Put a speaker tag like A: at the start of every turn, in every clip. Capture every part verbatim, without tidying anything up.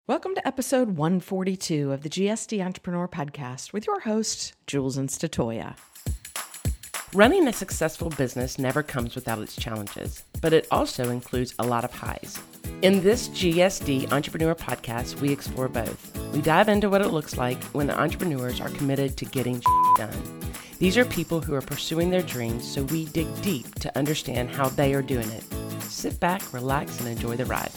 A: Welcome to episode one forty-two of the G S D Entrepreneur Podcast with your hosts, Jules and Statoya.
B: Running a successful business never comes without its challenges, but it also includes a lot of highs. In this G S D Entrepreneur Podcast, we explore both. We dive into what it looks like when the entrepreneurs are committed to getting done. These are people who are pursuing their dreams, so we dig deep to understand how they are doing it. Sit back, relax, and enjoy the ride.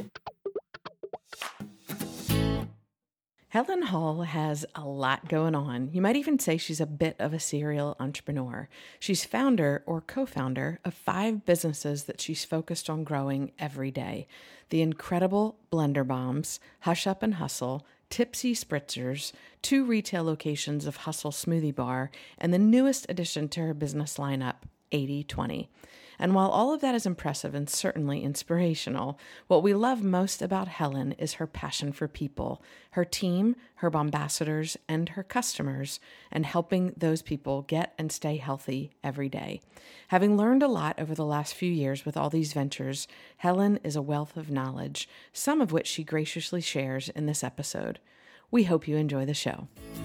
A: Helen Hall has a lot going on. You might even say she's a bit of a serial entrepreneur. She's founder or co-founder of five businesses that she's focused on growing every day. The incredible Blender Bombs, Hush Up and Hustle, Tipsy Spritzers, two retail locations of Hustle Smoothie Bar, and the newest addition to her business lineup, eighty twenty. And while all of that is impressive and certainly inspirational, what we love most about Helen is her passion for people, her team, her Bombassadors, and her customers, and helping those people get and stay healthy every day. Having learned a lot over the last few years with all these ventures, Helen is a wealth of knowledge, some of which she graciously shares in this episode. We hope you enjoy the show.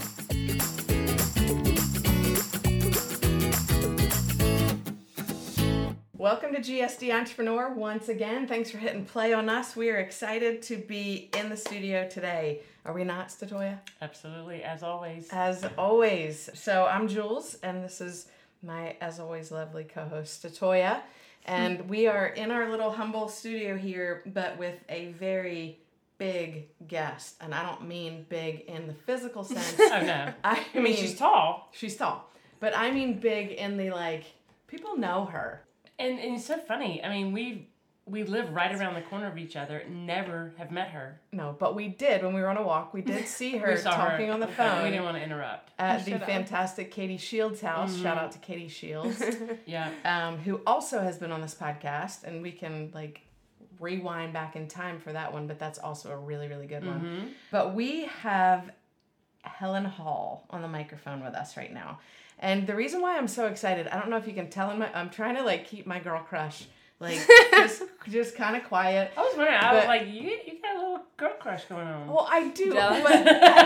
A: Welcome to G S D Entrepreneur once again. Thanks for hitting play on us. We are excited to be in the studio today. Are we not, Statoya?
B: Absolutely, as always.
A: As always. So I'm Jules, and this is my, as always, lovely co-host, Statoya. And we are in our little humble studio here, but with a very big guest. And I don't mean big in the physical sense.
B: Oh, no.
A: I
B: I mean,
A: mean,
B: she's tall.
A: She's tall. But I mean big in the, like, people know her.
B: And, and it's so funny. I mean, we we live right around the corner of each other. Never have met her.
A: No, but we did when we were on a walk. We did see her
B: We saw
A: talking
B: her.
A: on the
B: Okay,
A: phone.
B: We didn't want to interrupt.
A: At
C: You
A: the
C: should've.
A: fantastic Katie Shields' house.
B: Mm-hmm.
A: Shout out to Katie Shields,
B: Yeah.
A: um, who also has been on this podcast, and we can like rewind back in time for that one, but that's also a really, really good one.
B: Mm-hmm.
A: But we have Helen Hall on the microphone with us right now. And the reason why I'm so excited, I don't know if you can tell in my, I'm trying to like keep my girl crush, like just, just kind of quiet.
B: I was wondering, I was
A: But-
B: like, you you got a little girl crush going on.
A: Well, I do,
C: Jealous?
A: but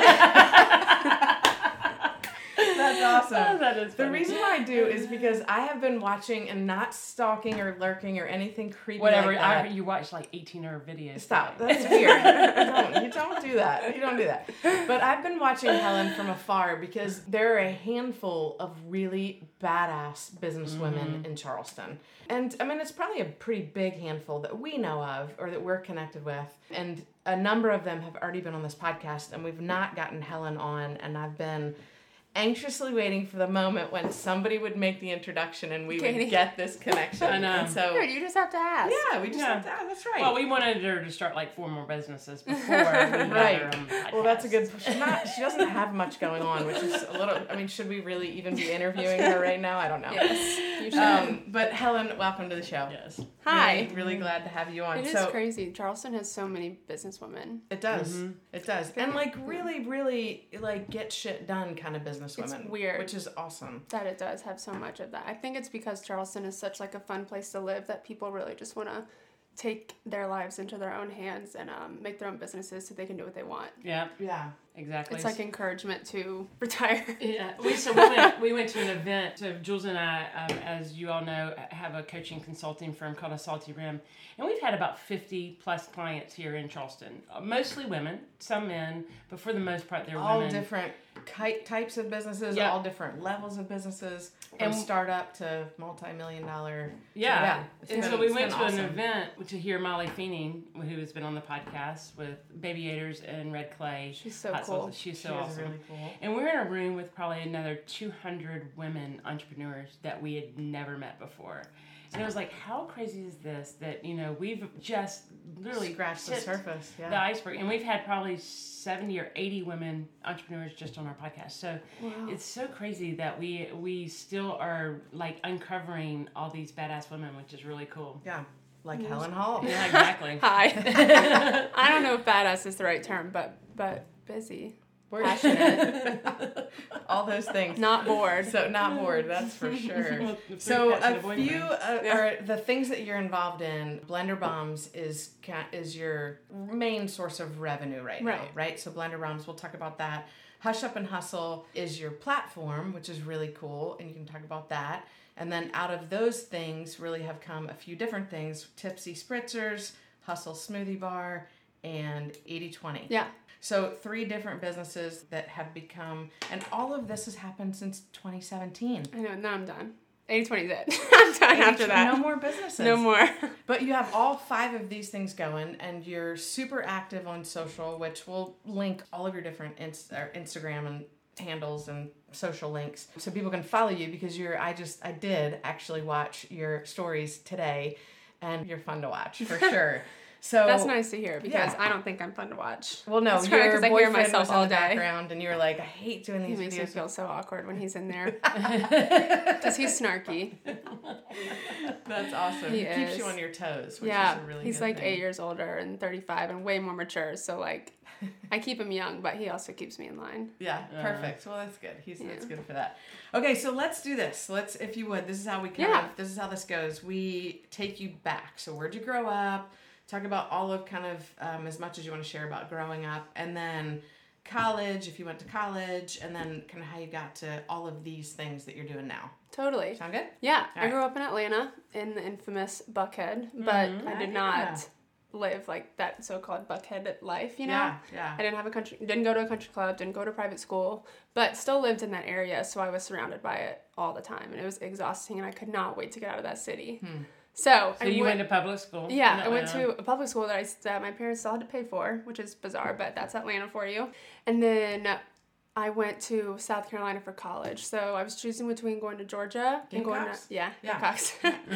A: that's awesome.
B: Oh, that is
A: The
B: funny.
A: reason why I do is because I have been watching and not stalking or lurking or anything creepy
B: Whatever,
A: like that.
B: I, you watched like eighteen of her videos.
A: Stop.
B: today.
A: That's weird. don't, you don't do that. You don't do that. But I've been watching Helen from afar because there are a handful of really badass businesswomen
B: Mm-hmm.
A: in Charleston. And I mean, it's probably a pretty big handful that we know of or that we're connected with. And a number of them have already been on this podcast, and we've not gotten Helen on. And I've been anxiously waiting for the moment when somebody would make the introduction and we
C: Katie.
A: would get this connection.
B: I know.
A: And so,
C: Dude, you just have to ask.
A: yeah, we just
B: Yeah.
A: have to, that's right.
B: Well, we wanted her to start like four more businesses before we had
A: Right.
B: her on the podcast.
A: Well, that's a good. She's not. She doesn't have much going on, which is a little. I mean, should we really even be interviewing her right now? I don't know.
C: Yes, you should.
A: Um, but Helen, welcome to the show.
B: Yes.
C: Hi.
A: Really, really glad to have you on.
C: It is
A: so
C: crazy. Charleston has so many businesswomen.
A: it does.
B: Mhm.
A: It does. And like really, really like get shit done kind of businesswomen.
C: It's weird.
A: Which is awesome.
C: That it does have so much of that. I think it's because Charleston is such like a fun place to live that people really just want to take their lives into their own hands and um, make their own businesses so they can do what they want.
B: Yeah,
A: Yeah.
B: exactly.
C: It's like encouragement to retire.
B: Yeah, we so we went we went to an event. So Jules and I, um, as you all know, have a coaching consulting firm called A Salty Rim, and we've had about fifty plus clients here in Charleston. Uh, mostly women, some men, but for the most part they're
A: All
B: women.
A: different ki- types of businesses,
B: Yeah.
A: all different levels of businesses, from
B: And-
A: startup to multi-million dollar.
B: Yeah.
A: yeah. It's
B: And
A: been-
B: so we
A: it's
B: went
A: been
B: to
A: awesome.
B: an event to hear Molly Feening, who has been on the podcast with Baby Aiders and Red Clay.
C: She's so
B: Hot
C: cool.
B: Sauce. She's
A: She
B: so
A: is
B: awesome.
A: really cool.
B: And we're in a room with probably another two hundred women entrepreneurs that we had never met before. And it was like, how crazy is this that, you know, we've just literally
A: Scratched the
B: tipped
A: surface. Yeah.
B: the iceberg. And we've had probably seventy or eighty women entrepreneurs just on our podcast. So
C: Wow.
B: it's so crazy that we we still are like uncovering all these badass women, which is really cool.
A: Yeah, like Helen Hall.
B: Yeah, exactly.
C: Hi. I don't know if badass is the right term, but but busy. Passionate.
A: All those things.
C: Not bored.
A: So not bored, that's for sure.
B: Well,
A: So
B: passionate
A: a
B: boyfriend.
A: few uh,
C: Yeah.
A: are the things that you're involved in. Blender Bombs is ca- is your main source of revenue right, now,
C: Right.
A: right? So Blender Bombs, we'll talk about that. Hush Up and Hustle is your platform, which is really cool, and you can talk about that. And then out of those things, really have come a few different things: Tipsy Spritzers, Hustle Smoothie Bar, and eighty twenty.
C: Yeah.
A: So three different businesses that have become, and all of this has happened since twenty seventeen.
C: I know, now I'm done. eighty twenty is it. I'm done after that.
A: No more businesses.
C: No more.
A: But you have all five of these things going, and you're super active on social, which we'll link all of your different inst- or Instagram and handles and social links so people can follow you, because you're, I just, I did actually watch your stories today, and you're fun to watch for sure. So
C: That's nice to hear, because
A: yeah.
C: I don't think I'm fun to watch.
A: Well, no,
C: That's probably
A: your
C: 'cause I hear
A: boyfriend
C: myself
A: was in
C: all
A: the
C: day.
A: background, and you were like, I hate doing
C: He
A: these
C: makes me
A: videos.
C: feel so awkward when he's in there. Because he's snarky.
A: That's awesome.
C: He
A: He keeps
C: is.
A: you on your toes, which
C: Yeah,
A: is a really
C: he's
A: good
C: like
A: thing.
C: eight years older and thirty-five and way more mature. So like, I keep him young, but he also keeps me in line.
A: Yeah,
B: Uh,
A: perfect. Well, that's good. He's that's
C: Yeah.
A: good for that. Okay, so let's do this. Let's, if you would, this is how we kind
C: Yeah.
A: of, this is how this goes. We take you back. So where'd you grow up? Talk about all of kind of um, as much as you want to share about growing up, and then college, if you went to college, and then kind of how you got to all of these things that you're doing now.
C: Totally.
A: Sound good?
C: Yeah,
A: All
C: I
A: right.
C: grew up in Atlanta in the infamous Buckhead, but I did
A: Yeah.
C: not live like that so-called Buckhead life, you know?
A: Yeah, yeah.
C: I didn't have a country, didn't go to a country club, didn't go to private school, but still lived in that area, so I was surrounded by it all the time, and it was exhausting, and I could not wait to get out of that city.
A: Hmm.
C: So,
B: So
C: I
B: you
C: went,
B: went to public school?
C: yeah,
B: in
C: I went
B: Atlanta?
C: to a public school that I that my parents still had to pay for, which is bizarre, but that's Atlanta for you. And then I went to South Carolina for college. So I was choosing between going to Georgia and going to
A: Gamecocks?
C: yeah,
A: Yeah.
C: Gamecocks.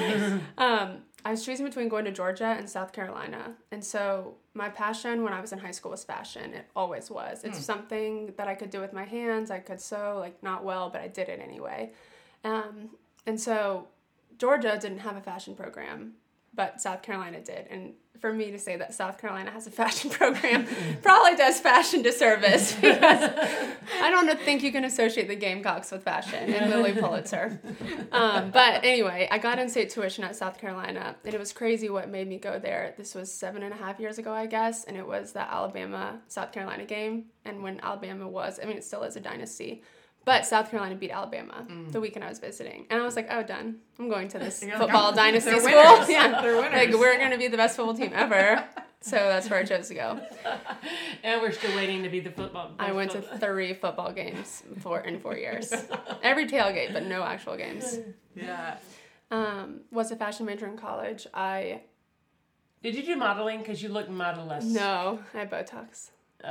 C: um, I was choosing between going to Georgia and South Carolina. And so my passion when I was in high school was fashion. It always was. It's something that I could do with my hands. I could sew, like not well, but I did it anyway. Um, and so Georgia didn't have a fashion program, but South Carolina did. And for me to say that South Carolina has a fashion program probably does fashion disservice, because I don't think you can associate the Gamecocks with fashion and Lily Pulitzer. Um, but anyway, I got in-state tuition at South Carolina, and it was crazy what made me go there. This was seven and a half years ago, I guess, and it was the Alabama-South Carolina game. And when Alabama was, I mean, it still is a dynasty, but South Carolina beat Alabama the weekend I was visiting. And I was like, oh, done. I'm going to this
A: You're like,
C: football
A: oh,
C: dynasty
A: they're
C: school.
A: winners.
C: Yeah.
A: They're winners.
C: Like, we're going to be the best football team ever. So that's where I chose to go.
B: And we're still waiting to be the football.
C: I went to three football games four, in four years. Every tailgate, but no actual games.
A: Yeah.
C: Um, was a fashion major in college. I,
B: Did you do modeling? Because you look model-less.
C: no, I had Botox.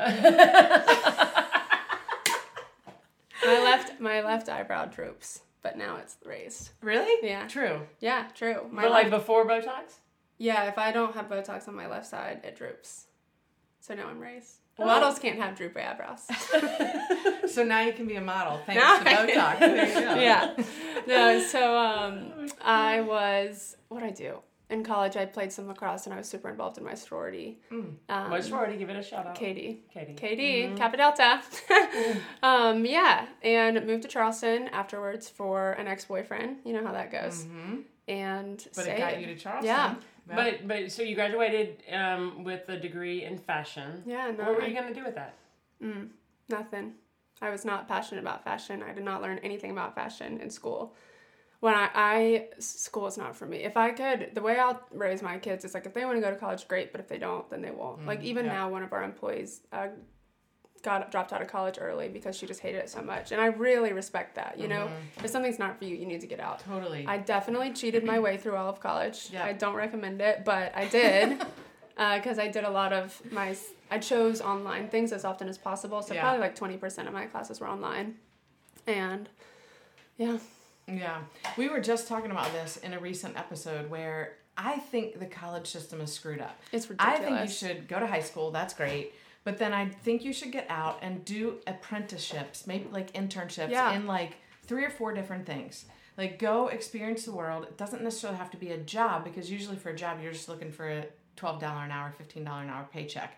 C: My left, my left eyebrow droops, but now it's raised.
A: Really?
C: Yeah.
A: True.
C: Yeah, true. My
B: But like
C: left-
B: before Botox?
C: Yeah, if I don't have Botox on my left side, it droops. So now I'm raised.
B: Oh.
C: Models can't have droopy eyebrows.
A: So now you can be a model thanks
C: Now
A: to
C: I
A: Botox. There you go.
C: Yeah. No, so um, I was, what'd I do? In college, I played some lacrosse, and I was super involved in my sorority.
A: Mm.
C: Um,
B: What sorority? Give it a shout out.
C: Katie.
B: Katie.
C: K D, Kappa Delta. um, yeah, and moved to Charleston afterwards for an ex-boyfriend. You know how that goes.
A: Mm-hmm.
C: And
A: But
C: stayed.
A: it got you to Charleston.
C: Yeah.
A: Yeah.
B: But but so you graduated um, with a degree in fashion.
C: Yeah, no,
B: What were
C: I-
B: you gonna do with that?
C: Mm, nothing. I was not passionate about fashion. I did not learn anything about fashion in school. When I, I, school is not for me. If I could, the way I'll raise my kids is like, if they want to go to college, great. But if they don't, then they won't.
A: Mm,
C: like even
A: yeah.
C: now, one of our employees uh, got dropped out of college early because she just hated it so much. And I really respect that. You know,
A: Mm-hmm.
C: if something's not for you, you need to get out.
A: Totally.
C: I definitely cheated my way through all of college.
A: Yeah.
C: I don't recommend it, but I did. Because I did a lot of my, I chose online things as often as possible. So
A: Yeah.
C: probably like twenty percent of my classes were online. And yeah.
A: Yeah. We were just talking about this in a recent episode where I think the college system is screwed up.
C: It's
A: I
C: ridiculous.
A: think you should go to high school. That's great. But then I think you should get out and do apprenticeships, maybe like internships
C: Yeah.
A: in like three or four different things. Like go experience the world. It doesn't necessarily have to be a job, because usually for a job, you're just looking for a twelve dollars an hour, fifteen dollars an hour paycheck.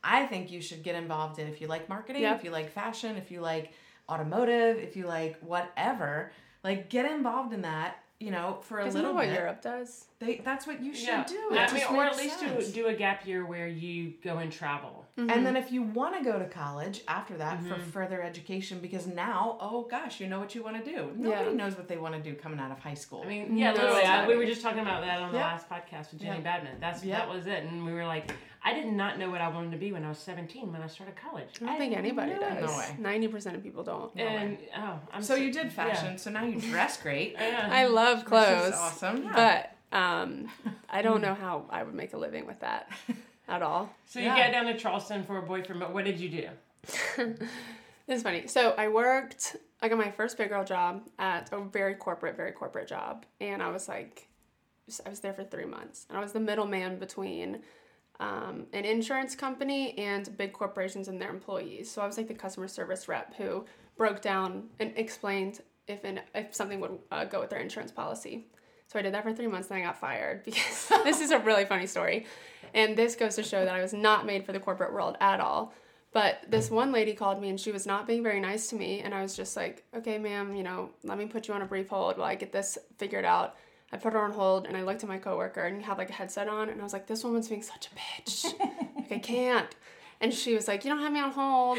A: I think you should get involved in, if you like marketing,
C: Yep.
A: if you like fashion, if you like automotive, if you like whatever, like get involved in that, you know, for a
C: Isn't
A: little
C: that what
A: bit.
C: Europe does?
A: They, that's what you should
B: Yeah.
A: do.
B: I
A: It
B: mean,
A: just
B: or at
A: makes
B: least
A: sense.
B: do, do a gap year where you go and travel.
C: Mm-hmm.
A: And then if you want to go to college after that
B: Mm-hmm.
A: for further education, because now, oh gosh, you know what you want to do. Nobody
C: Yeah.
A: knows what they want to do coming out of high school.
B: I mean, yeah,
C: No,
B: literally. I, we
C: exactly.
B: were just talking about that on the
A: Yeah.
B: last podcast with Jenny
A: Yeah.
B: Badman. That's
A: Yeah.
B: that was it, and we were like, I did not know what I wanted to be when I was seventeen when I started college.
C: I don't think anybody
A: no,
C: does.
A: no way.
C: ninety percent of people don't.
B: And oh, I'm
A: so you did fashion,
B: Yeah.
A: so now you dress great.
B: Yeah.
C: I love
A: Which
C: clothes.
A: is awesome. Yeah.
C: But um, I don't know how I would make a living with that at all.
B: So you
A: Yeah.
B: got down to Charleston for a boyfriend, but what did you do?
C: It's funny. So I worked, I got my first big girl job at a very corporate, very corporate job. And I was like, I was there for three months. And I was the middleman between um, an insurance company and big corporations and their employees. So I was like the customer service rep who broke down and explained if an, if something would uh, go with their insurance policy. So I did that for three months, then I got fired because this is a really funny story. And this goes to show that I was not made for the corporate world at all. But this one lady called me and she was not being very nice to me. And I was just like, okay, ma'am, you know, let me put you on a brief hold while I get this figured out. I put her on hold and I looked at my coworker and he had like a headset on and I was like, this woman's being such a bitch. Like, I can't. And she was like, you don't have me on hold.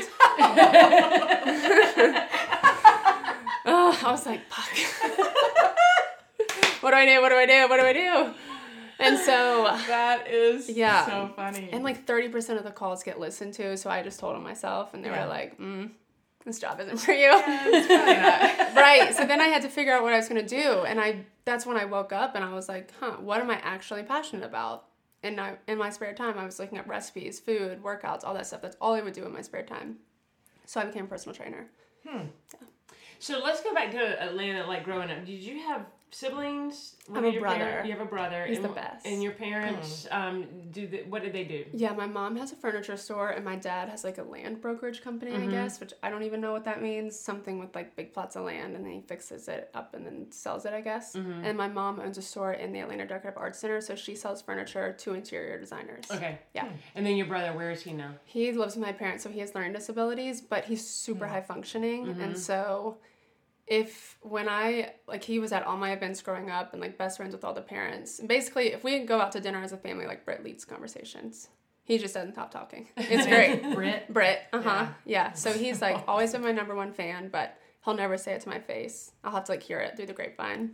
C: Oh, I was like, fuck. What do I do? What do I do? What do I do? And so
A: That is
C: Yeah.
A: so funny.
C: And like thirty percent of the calls get listened to, so I just told them myself, and they
A: Yeah.
C: were like, mm, this job isn't for you.
A: It's probably not.
C: Right. So then I had to figure out what I was going to do, and I that's when I woke up and I was like, huh, what am I actually passionate about? And I, in my spare time, I was looking up recipes, food, workouts, all that stuff. That's all I would do in my spare time. So I became a personal trainer.
B: So let's go back to Atlanta. Like growing up, did you have siblings?
C: I
B: What
C: have
B: did
C: a
B: your
C: brother.
B: parent- you have a brother.
C: He's
B: and,
C: the best.
B: And your parents, um, do the, what did they do?
C: Yeah, my mom has a furniture store, and my dad has like a land brokerage company,
B: Mm-hmm.
C: I guess, which I don't even know what that means. Something with like big plots of land, and then he fixes it up and then sells it, I guess.
B: Mm-hmm.
C: And my mom owns a store in the Atlanta Decorative Arts Center, so she sells furniture to interior designers.
B: Okay.
C: Yeah.
B: And then your brother, where is he now?
C: He lives with my parents, so he has learning disabilities, but he's super high functioning,
B: Mm-hmm.
C: and so if when I like he was at all my events growing up and like best friends with all the parents. And basically, if we go out to dinner as a family, like Britt leads conversations. He just doesn't stop talking. It's great.
A: Brit.
C: Britt, uh huh, yeah. So he's like always been my number one fan, but he'll never say it to my face. I'll have to like hear it through the grapevine.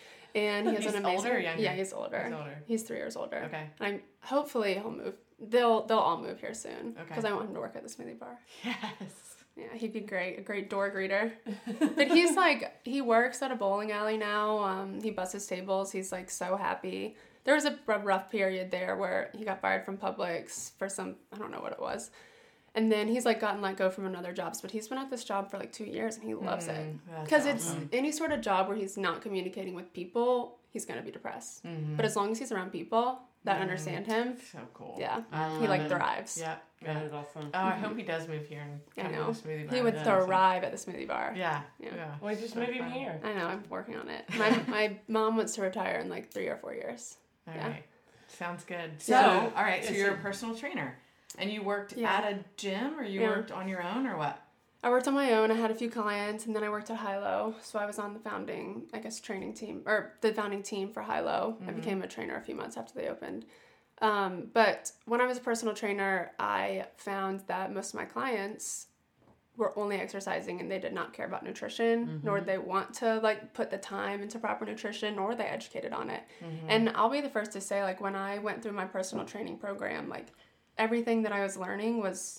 C: And he has
A: He's
C: an amazing.
A: older or younger?
C: Yeah, he's older.
A: He's older.
C: He's three years older.
A: Okay.
C: I'm hopefully he'll move. They'll they'll all move here soon.
A: Okay.
C: Because I want him to work at the smoothie bar.
A: Yes.
C: Yeah, he'd be great, a great door greeter. But he's like, he works at a bowling alley now. Um, he busts his tables. He's like so happy. There was a r- rough period there where he got fired from Publix for some, I don't know what it was. And then he's like gotten let go from another jobs, but he's been at this job for like two years and he loves it.
A: that's
C: Because it's
A: awesome.
C: any sort of job where he's not communicating with people, he's going to be depressed.
A: Mm-hmm.
C: But as long as he's around people that understand him,
A: So cool.
C: yeah,
A: I
C: he
A: love
C: like
A: it.
C: thrives.
A: Yeah.
B: That
A: Yeah.
B: is awesome.
A: Oh, I hope he does move here and
C: I
A: come
C: know.
A: to the smoothie bar.
C: He would
A: That's awesome.
C: thrive at the smoothie bar.
A: Yeah.
C: Yeah.
A: Yeah.
B: Well, just
A: So
B: move him
A: fun.
B: here.
C: I know, I'm working on it. My my mom wants to retire in like three or four years.
A: All
C: Yeah.
A: right. Sounds good. So,
C: Yeah.
A: all right. So
B: Is
A: you're
B: it-
A: a personal trainer, and you worked
C: Yeah.
A: at a gym, or you
C: Yeah.
A: worked on your own, or what?
C: I worked on my own. I had a few clients, and then I worked at Hilo. So I was on the founding, I guess, training team, or the founding team for Hilo. I became a trainer a few months after they opened. Um, but when I was a personal trainer, I found that most of my clients were only exercising and they did not care about nutrition, nor did they want to like put the time into proper nutrition, nor were they educated on it. And I'll be the first to say, like, when I went through my personal training program, like everything that I was learning was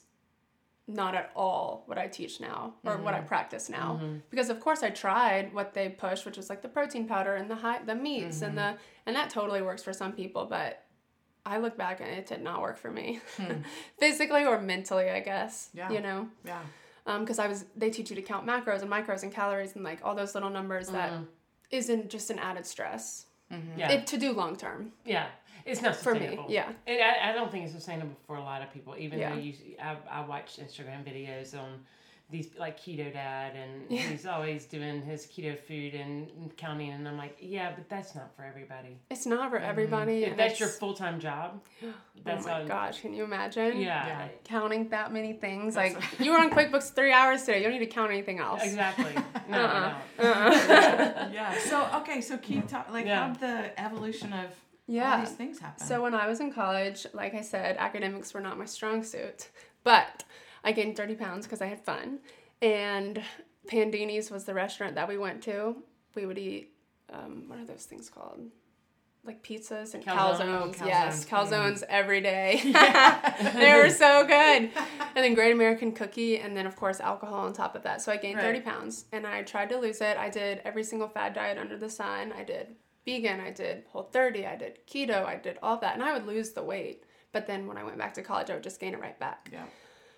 C: not at all what I teach now or what I practice now. Because of course I tried what they push, which is like the protein powder and the high the meats and the and that totally works for some people, but I look back and it did not work for me. Physically or mentally, I guess.
A: Yeah.
C: You know?
A: Yeah.
C: Um, because I was they teach you to count macros and micros and calories and like all those little numbers that isn't just an added stress.
B: Yeah.
C: It to do long term.
B: yeah. It's not
C: For me,
B: sustainable.
C: yeah.
B: And I, I don't think it's sustainable for a lot of people, even
C: Yeah.
B: though you, I, I watch Instagram videos on these like Keto Dad, and yeah. he's always doing his keto food and counting, and I'm like, yeah, but that's not for everybody.
C: It's not for everybody.
B: Mm-hmm. If that's your full-time job, that's
C: oh my
B: how,
C: gosh, can you imagine?
B: Yeah. yeah.
C: Counting that many things. That's like, a... you were on QuickBooks three hours today. You don't need to count anything else.
B: Exactly. No,
C: uh-uh.
B: no.
A: Uh-uh. yeah. So, okay, so keep talking. Like,
B: yeah.
A: how did the evolution of
C: yeah.
A: all these things happen?
C: So when I was in college, like I said, academics were not my strong suit. But I gained thirty pounds because I had fun. And Pandini's was the restaurant that we went to. We would eat, um, what are those things called? Like pizzas and calzones. calzones. calzones. Yes, calzones mm. every day. Yeah. They were so good. And then Great American Cookie, and then, of course, alcohol on top of that. So I gained right. thirty pounds, and I tried to lose it. I did every single fad diet under the sun. I did vegan. I did Whole thirty. I did keto. I did all that. And I would lose the weight. But then when I went back to college, I would just gain it right back.
A: Yeah.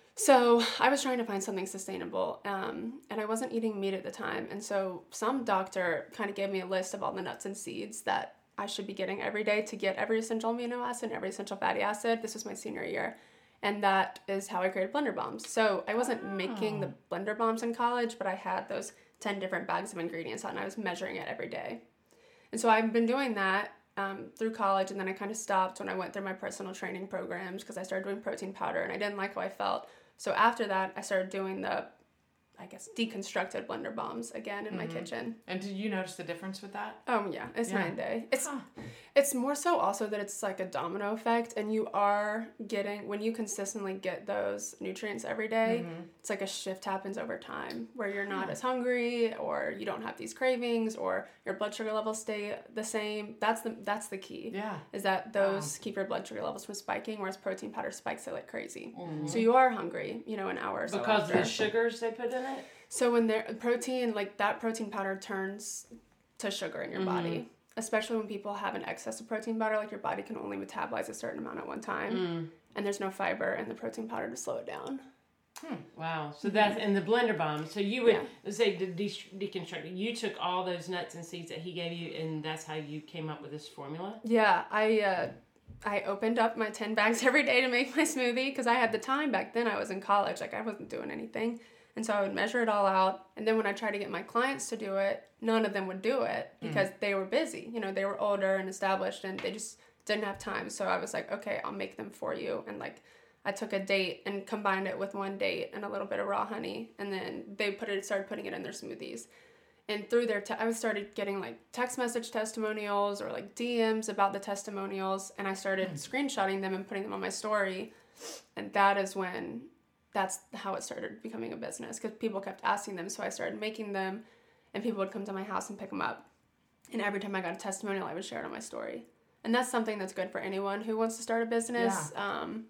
C: So I was trying to find something sustainable, um, and I wasn't eating meat at the time. And so some doctor kind of gave me a list of all the nuts and seeds that I should be getting every day to get every essential amino acid and every essential fatty acid. This was my senior year. And that is how I created Blender Bombs. So I wasn't oh. making the Blender Bombs in college, but I had those ten different bags of ingredients out, and I was measuring it every day. And so I've been doing that um, through college, and then I kind of stopped when I went through my personal training programs because I started doing protein powder, and I didn't like how I felt. So after that, I started doing the, I guess, deconstructed Blender Bombs again in mm-hmm. my kitchen.
A: And did you notice the difference with that?
C: Oh, yeah. It's yeah. night and day. It's,
A: huh.
C: it's more so also that it's like a domino effect, and you are getting, when you consistently get those nutrients every day, mm-hmm. it's like a shift happens over time where you're not huh. as hungry, or you don't have these cravings, or your blood sugar levels stay the same. That's the that's the key.
A: Yeah.
C: Is that those wow. keep your blood sugar levels from spiking, whereas protein powder spikes it like crazy.
A: Mm-hmm.
C: So you are hungry, you know, an hour or so
B: because
C: after.
B: of the sugars they put in it?
C: So when they're protein, like that protein powder turns to sugar in your mm-hmm. body, especially when people have an excess of protein powder, like your body can only metabolize a certain amount at one time, mm. and there's no fiber in the protein powder to slow it down.
B: Hmm. Wow. So that's in the Blender Bomb. So you would yeah. say the de- deconstruct. You took all those nuts and seeds that he gave you, and that's how you came up with this formula?
C: Yeah. I uh, I opened up my ten bags every day to make my smoothie because I had the time back then. I was in college. Like, I wasn't doing anything. And so I would measure it all out. And then when I tried to get my clients to do it, none of them would do it because mm. they were busy. You know, they were older and established, and they just didn't have time. So I was like, okay, I'll make them for you. And like, I took a date and combined it with one date and a little bit of raw honey. And then they put it, started putting it in their smoothies. And through their, te- I started getting like text message testimonials or like D Ms about the testimonials. And I started mm. screenshotting them and putting them on my story. And that is when... that's how it started becoming a business, because people kept asking them. So I started making them, and people would come to my house and pick them up. And every time I got a testimonial, I would share it on my story. And that's something that's good for anyone who wants to start a business. Yeah. Um,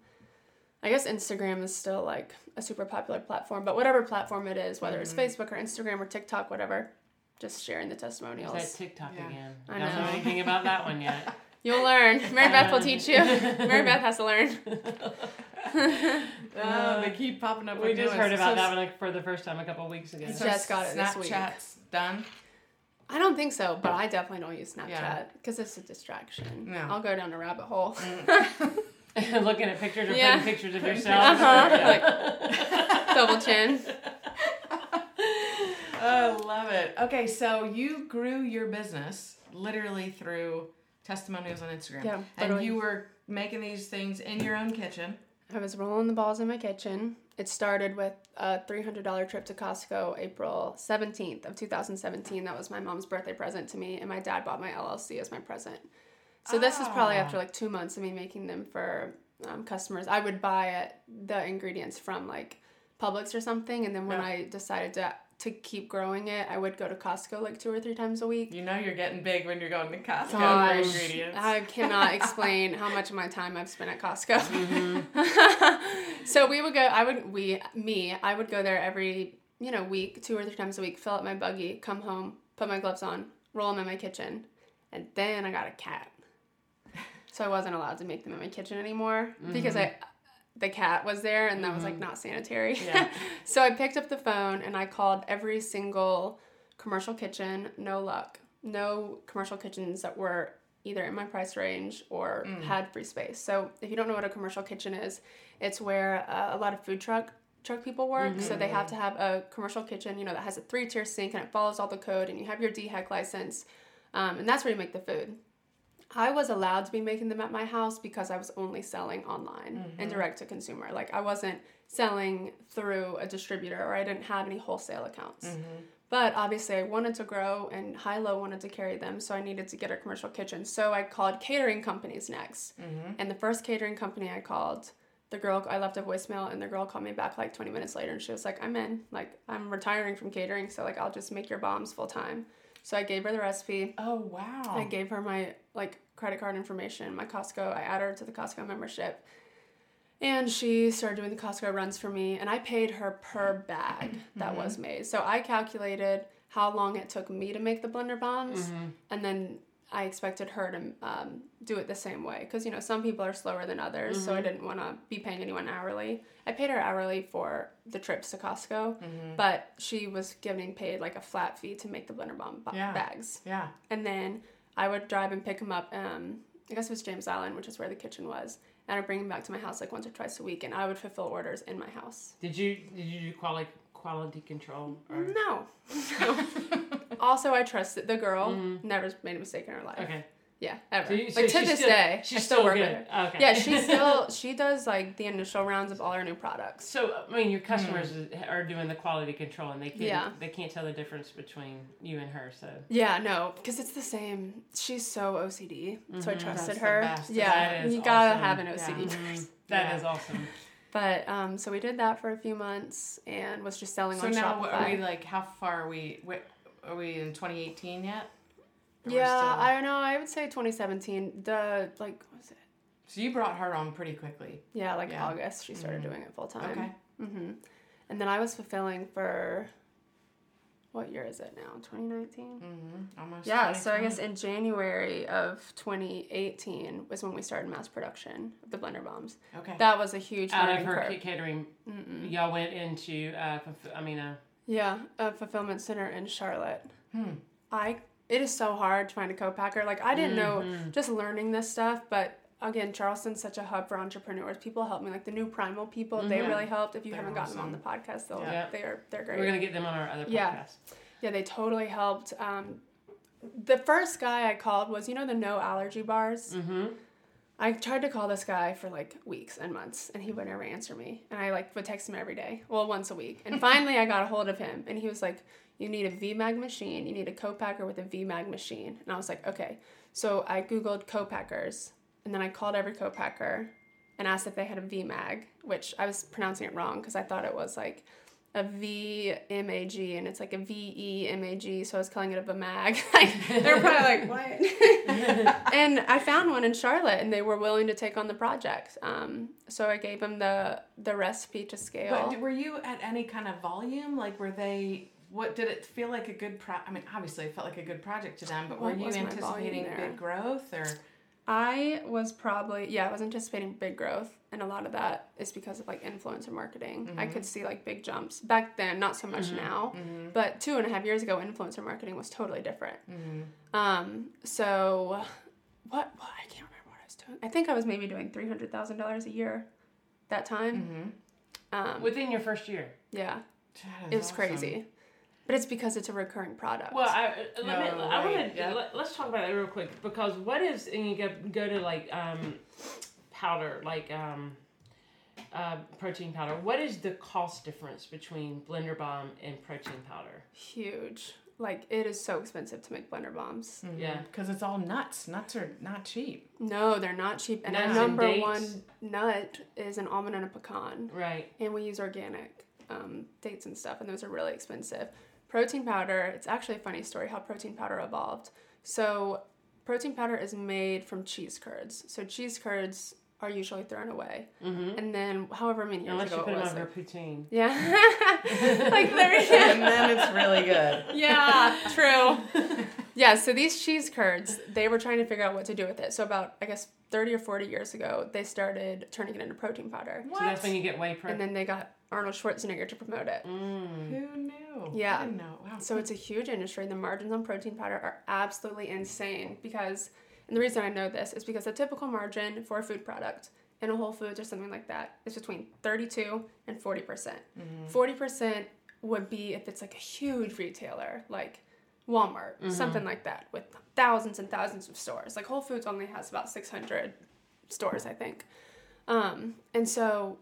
C: I guess Instagram is still like a super popular platform, but whatever platform it is, whether mm-hmm. it's Facebook or Instagram or TikTok, whatever, just sharing the testimonials.
B: Is that TikTok yeah. again?
C: I
B: don't
C: know.
B: know anything about that one yet.
C: You'll learn. Mary Beth will teach you. Mary Beth has to learn.
A: uh, they keep popping up.
B: We just heard about so, that one like for the first time a couple of weeks ago.
C: So just got it this week.
A: Snapchat's done?
C: I don't think so, but I definitely don't use Snapchat because yeah. it's a distraction.
A: No.
C: I'll go down a rabbit hole.
B: Mm. Looking at pictures or
C: yeah.
B: putting pictures of yourself.
C: Uh-huh. Yeah. Like, double chin.
A: Oh, love it. Okay, so you grew your business literally through testimonials on Instagram.
C: Yeah,
A: and you were making these things in your own kitchen.
C: I was rolling the balls in my kitchen. It started with a three hundred dollars trip to Costco April seventeenth of two thousand seventeen. That was my mom's birthday present to me, and my dad bought my L L C as my present. So this is probably after like two months of me making them for um, customers. I would buy the ingredients from like Publix or something, and then when yeah. I decided to to keep growing it, I would go to Costco like two or three times a week.
A: You know you're getting big when you're going to Costco
C: Gosh,
A: for ingredients.
C: I cannot explain how much of my time I've spent at Costco. Mm-hmm. So we would go, I would, we, me, I would go there every, you know, week, two or three times a week, fill up my buggy, come home, put my gloves on, roll them in my kitchen. And then I got a cat. So I wasn't allowed to make them in my kitchen anymore mm-hmm. because I... the cat was there, and that mm-hmm. was like not sanitary.
B: Yeah.
C: So I picked up the phone and I called every single commercial kitchen. No luck. No commercial kitchens that were either in my price range or mm. had free space. So if you don't know what a commercial kitchen is, it's where uh, a lot of food truck truck people work. Mm-hmm. So they have to have a commercial kitchen, you know, that has a three-tier sink and it follows all the code and you have your D HEC license. Um, and that's where you make the food. I was allowed to be making them at my house because I was only selling online mm-hmm. and direct to consumer. Like I wasn't selling through a distributor or I didn't have any wholesale accounts. Mm-hmm. But obviously I wanted to grow and Hilo wanted to carry them. So I needed to get a commercial kitchen. So I called catering companies next. Mm-hmm. And the first catering company I called, the girl, I left a voicemail and the girl called me back like twenty minutes later and she was like, I'm in. Like I'm retiring from catering. So like I'll just make your bombs full time. So I gave her the recipe.
A: Oh, wow.
C: I gave her my, like, credit card information, my Costco. I added her to the Costco membership. And she started doing the Costco runs for me. And I paid her per bag that mm-hmm. was made. So I calculated how long it took me to make the blender bombs. Mm-hmm. And then I expected her to um, do it the same way. Because, you know, some people are slower than others. Mm-hmm. So I didn't want to be paying anyone hourly. I paid her hourly for the trips to Costco, mm-hmm. but she was getting paid like a flat fee to make the blender bomb b-
A: yeah.
C: bags.
A: Yeah.
C: And then I would drive and pick them up. Um, I guess it was James Island, which is where the kitchen was. And I'd bring them back to my house like once or twice a week, and I would fulfill orders in my house.
B: Did you did you do quality quality control? Or?
C: No. no. Also, I trusted the girl. Mm-hmm. Never made a mistake in her life.
B: Okay.
C: Yeah, ever.
B: So you,
C: like
B: so
C: to this
B: still,
C: day,
B: she's
C: I still,
B: still
C: work
B: good.
C: with her.
B: Okay.
C: Yeah, she still she does like the initial rounds of all our new products.
B: So I mean, your customers mm. are doing the quality control, and they can't
C: yeah.
B: they can't tell the difference between you and her. So
C: yeah, no, because it's the same. She's so O C D, mm-hmm. so I trusted
A: That's
C: her.
A: The best.
C: Yeah, you gotta awesome. have an O C D.
B: Yeah. Mm-hmm. That yeah. is awesome.
C: But um, so we did that for a few months, and was just selling
A: so
C: on Shopify.
A: So now, are we like? How far are we? Are we in twenty eighteen yet?
C: Or yeah, still... I don't know. I would say twenty seventeen. The, like, what was it?
A: So you brought her on pretty quickly.
C: Yeah, like
A: yeah.
C: August, she started mm-hmm. doing it full time.
A: Okay.
C: Mm-hmm. And then I was fulfilling for, what year is it now? twenty nineteen?
A: Mm-hmm. Almost.
C: Yeah, so I guess in January of twenty eighteen was when we started mass production of the blender bombs.
A: Okay.
C: That was a huge
B: Out
C: learning
B: of her
C: curve.
B: catering, Mm-mm. y'all went into, uh, I mean, uh...
C: Yeah, a fulfillment center in Charlotte.
A: Hmm.
C: I... It is so hard to find a co-packer. Like, I didn't
B: mm-hmm.
C: know just learning this stuff, but again, Charleston's such a hub for entrepreneurs. People help me. Like, the new Primal people, mm-hmm. they really helped. If you
A: they're
C: haven't
A: awesome.
C: gotten them on the podcast, they'll,
B: yeah.
C: they're, they're great.
B: We're going to get them on our other podcast.
C: Yeah, yeah they totally helped. Um, the first guy I called was, you know, the no allergy bars?
B: Mm-hmm.
C: I tried to call this guy for, like, weeks and months, and he would never answer me. And I, like, would text him every day. Well, once a week. And finally, I got a hold of him, and he was like... You need a V MAG machine. You need a co-packer with a V MAG machine. And I was like, okay. So I Googled co-packers. And then I called every co-packer and asked if they had a V MAG, which I was pronouncing it wrong because I thought it was like a V M A G and it's like a V E M A G. So I was calling it a V MAG. Like, they were probably like, what? And I found one in Charlotte and they were willing to take on the project. Um, so I gave them the, the recipe to scale.
A: But were you at any kind of volume? Like, were they... What did it feel like a good pro? I mean, obviously, it felt like a good project to them. But were you anticipating big growth, or?
C: I was probably yeah, I was anticipating big growth, and a lot of that is because of like influencer marketing. Mm-hmm. I could see like big jumps back then, not so much mm-hmm. now, mm-hmm. but two and a half years ago, influencer marketing was totally different. Mm-hmm. Um, so what? Well, I can't remember what I was doing. I think I was maybe doing three hundred thousand dollars a year, that time.
B: Mm-hmm. Um, within your first year.
C: Yeah, it was awesome. Crazy. But it's because it's a recurring product.
B: Well, I let
A: no,
B: me. I
A: right.
B: want to yeah. let, let's talk about that real quick because what is and you go go to like um, powder like um, uh, protein powder. What is the cost difference between Blender Bomb and protein powder?
C: Huge. Like it is so expensive to make blender bombs.
A: Mm-hmm. Yeah, because it's all nuts. Nuts are not cheap.
C: No, they're not cheap. And
B: nuts
C: our number
B: and
C: one nut is an almond and a pecan.
B: Right.
C: And we use organic um, dates and stuff, and those are really expensive. Protein powder, it's actually a funny story how protein powder evolved. So protein powder is made from cheese curds. So cheese curds are usually thrown away. Mm-hmm. And then however many years
B: Unless
C: ago
B: you put
C: it was.
B: them over
C: like,
B: poutine.
C: Yeah. Like there
A: and then it's really good.
C: Yeah, true. Yeah, so these cheese curds, they were trying to figure out what to do with it. So about, I guess, thirty or forty years ago, they started turning it into protein powder.
B: What? So that's when you get whey protein.
C: And then they got Arnold Schwarzenegger to promote it.
A: Mm. Who knew?
C: Yeah.
A: I didn't know. Wow.
C: So it's a huge industry. The margins on protein powder are absolutely insane because, and the reason I know this is because the typical margin for a food product in a Whole Foods or something like that is between thirty-two and forty percent.
B: Mm-hmm.
C: forty percent would be if it's like a huge retailer, like Walmart,
B: Mm-hmm.
C: something like that, with thousands and thousands of stores. Like Whole Foods only has about six hundred stores, I think. Um, and so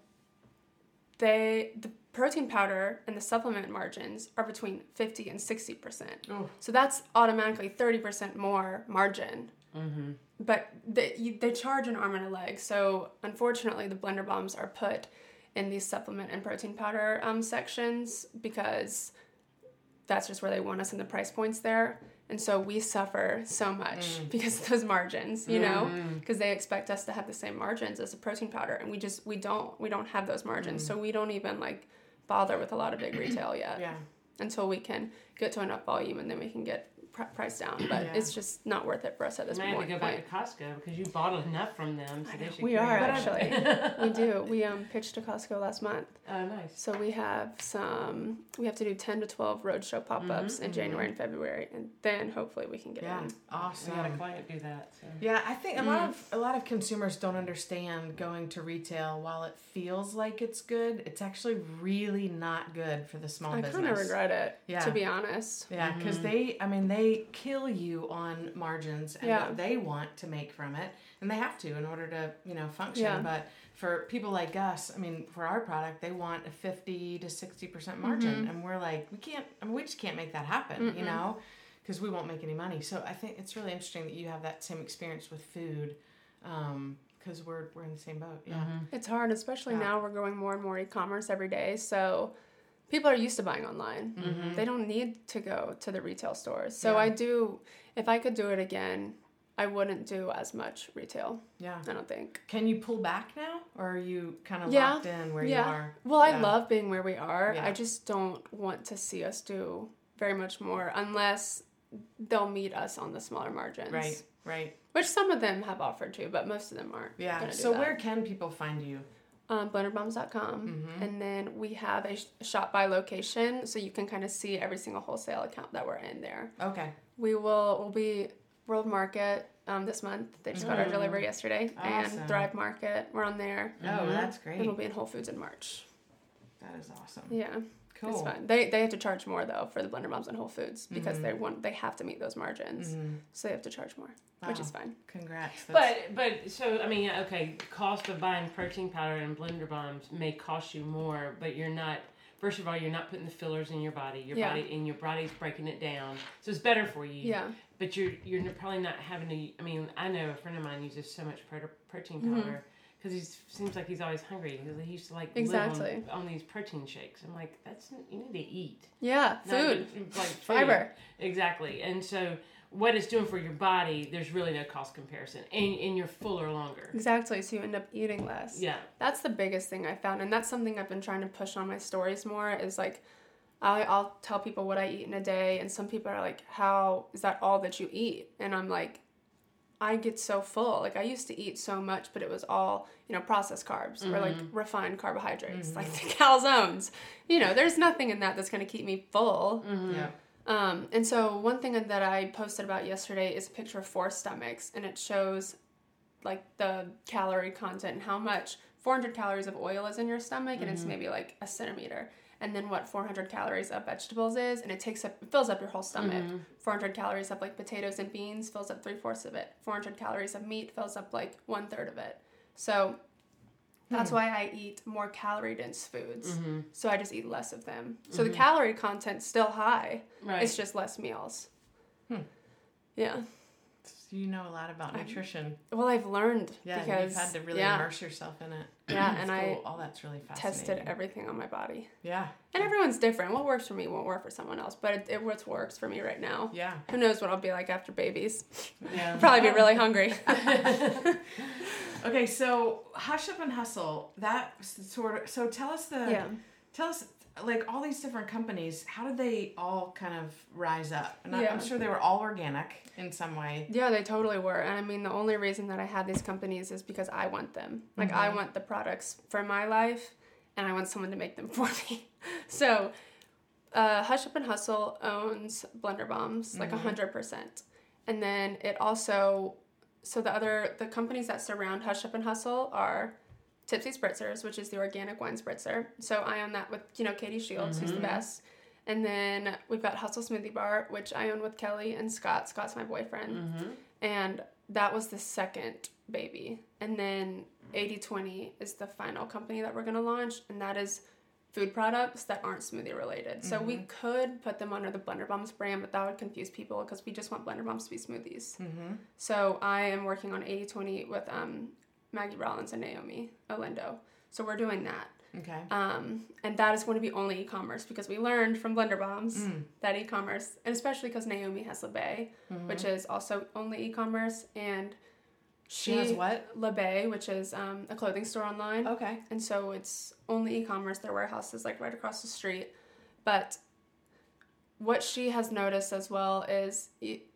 C: they, the protein powder and the supplement margins are between fifty and sixty percent.
B: Oh.
C: So that's automatically thirty percent more margin.
B: Mm-hmm.
C: But they, you, they charge an arm and a leg. So unfortunately, the Blender Bombs are put in these supplement and protein powder um, sections because that's just where they want us in the price points there. And so we suffer so much mm. because of those margins, you know, because mm. they expect us to have the same margins as a protein powder. And we just, we don't, we don't have those margins. Mm. So we don't even like bother with a lot of big retail yet
B: yeah.
C: until we can get to enough volume and then we can get pr- price down. But yeah. it's just not worth it for us at this point.
B: You might have to go back to Costco because you bought enough from them. So they should
C: we are actually. We do. We um pitched to Costco last month.
B: Oh, nice.
C: So we have some, we have to do ten to twelve roadshow pop-ups mm-hmm, in January mm-hmm. and February. And then hopefully we can get
A: yeah.
C: in.
A: Awesome.
B: We got a client do that. So.
A: Yeah, I think a lot mm. of a lot of consumers don't understand going to retail. While it feels like it's good, it's actually really not good for the small
C: I
A: business.
C: I kind of regret it,
A: yeah.
C: to be honest.
A: Yeah, because mm-hmm. they, I mean, they kill you on margins and
C: yeah.
A: what they want to make from it, and they have to in order to, you know, function.
C: Yeah.
A: But for people like us, I mean, for our product, they want a fifty to sixty percent margin, mm-hmm. and we're like, we can't. I mean, we just can't make that happen, mm-hmm. you know, because we won't make any money. So I think it's really interesting that you have that same experience with food. Um, because we're we're in the same boat. Yeah. Mm-hmm.
C: It's hard, especially
A: yeah.
C: now we're going more and more e-commerce every day. So people are used to buying online.
A: Mm-hmm.
C: They don't need to go to the retail stores. So
A: yeah.
C: I do, if I could do it again, I wouldn't do as much retail.
A: Yeah.
C: I don't think.
A: Can you pull back now? Or are you kind of
C: yeah.
A: locked in where
C: yeah.
A: you are?
C: Well,
A: yeah.
C: I love being where we are.
A: Yeah.
C: I just don't want to see us do very much more unless they'll meet us on the smaller margins.
A: Right, right.
C: Which some of them have offered to, but most of them aren't.
A: Yeah. So that. Where can people find you?
C: Um, blender bombs dot com. Mm-hmm. And then we have a sh- shop by location, so you can kind of see every single wholesale account that we're in there.
A: Okay.
C: We will we'll be World Market um, this month. They just mm-hmm. got our delivery yesterday.
A: Awesome.
C: And Thrive Market, we're on there.
A: Oh, mm-hmm. that's great.
C: And we'll be in Whole Foods in March.
A: That is awesome.
C: Yeah.
A: Cool.
C: It's fun. They they have to charge more though for the Blender Bombs and Whole Foods because
A: mm-hmm.
C: they want they have to meet those margins,
A: mm-hmm.
C: so they have to charge more, wow. which is fine.
A: Congrats.
B: That's... But but so I mean okay, cost of buying protein powder and Blender Bombs may cost you more, but you're not. First of all, you're not putting the fillers in your body. Your
C: yeah.
B: body and your body's breaking it down, so it's better for you.
C: Yeah.
B: But you're you're probably not having to. I mean, I know a friend of mine uses so much protein powder. Mm-hmm. Because he seems like he's always hungry. He used to like
C: exactly.
B: live on, on these protein shakes. I'm like, that's you need to eat.
C: Yeah, food,
B: Not, like food.
C: Fiber.
B: Exactly. And so, what it's doing for your body, there's really no cost comparison, and and you're fuller longer.
C: Exactly. So you end up eating less.
B: Yeah.
C: That's the biggest thing I found, and that's something I've been trying to push on my stories more. Is like, I I'll tell people what I eat in a day, and some people are like, "How is that all that you eat?" And I'm like, I get so full. Like I used to eat so much, but it was all, you know, processed carbs mm-hmm. or like refined carbohydrates, mm-hmm. like the calzones. You know, there's nothing in that that's going to keep me full.
A: Mm-hmm. Yeah.
C: Um, and so one thing that I posted about yesterday is a picture of four stomachs, and it shows like the calorie content and how much four hundred calories of oil is in your stomach, mm-hmm. and it's maybe like a centimeter. And then what four hundred calories of vegetables is, and it takes up, it fills up your whole stomach. Mm-hmm. four hundred calories of like potatoes and beans fills up three fourths of it. four hundred calories of meat fills up like one third of it. So that's mm. why I eat more calorie dense foods. Mm-hmm. So I just eat less of them. So mm-hmm. the calorie content's still high. Right. It's just less meals. Hmm. Yeah.
A: You know a lot about nutrition.
C: I, well, I've learned
A: yeah,
C: because
A: you've had to really
C: yeah.
A: immerse yourself in it.
C: Yeah, and
A: cool.
C: I
A: all that's really fascinating.
C: Tested everything on my body.
A: Yeah,
C: and everyone's different. What works for me won't work for someone else, but it, it what works for me right now.
A: Yeah.
C: Who knows what I'll be like after babies?
A: Yeah,
C: probably be really hungry.
A: Okay, so Hush Up and Hustle. That sort of. So tell us the.
C: Yeah.
A: Tell us. Like all these different companies, how did they all kind of rise up? And
C: yeah.
A: I'm sure they were all organic in some way.
C: Yeah, they totally were. And I mean, the only reason that I had these companies is because I want them. Like, mm-hmm. I want the products for my life, and I want someone to make them for me. So, uh, Hush Up and Hustle owns Blender Bombs, like mm-hmm. one hundred percent. And then it also, so the other, the companies that surround Hush Up and Hustle are Tipsy Spritzers, which is the organic wine spritzer. So I own that with, you know, Katie Shields, mm-hmm. who's the best. And then we've got Hustle Smoothie Bar, which I own with Kelly and Scott. Scott's my boyfriend. Mm-hmm. And that was the second baby. And then eighty twenty is the final company that we're going to launch. And that is food products that aren't smoothie related. So mm-hmm. we could put them under the Blender Bombs brand, but that would confuse people because we just want Blender Bombs to be smoothies. Mm-hmm. So I am working on eighty twenty with um, Maggie Rollins and Naomi Olindo. So we're doing that.
A: Okay.
C: Um, and that is going to be only e-commerce because we learned from Blender Bombs mm. that e-commerce, and especially because Naomi has La Bay, mm-hmm. which is also only e-commerce, and
A: she, she has what?
C: La Bay, which is um, a clothing store online.
A: Okay.
C: And so it's only e-commerce. Their warehouse is like right across the street. But what she has noticed as well is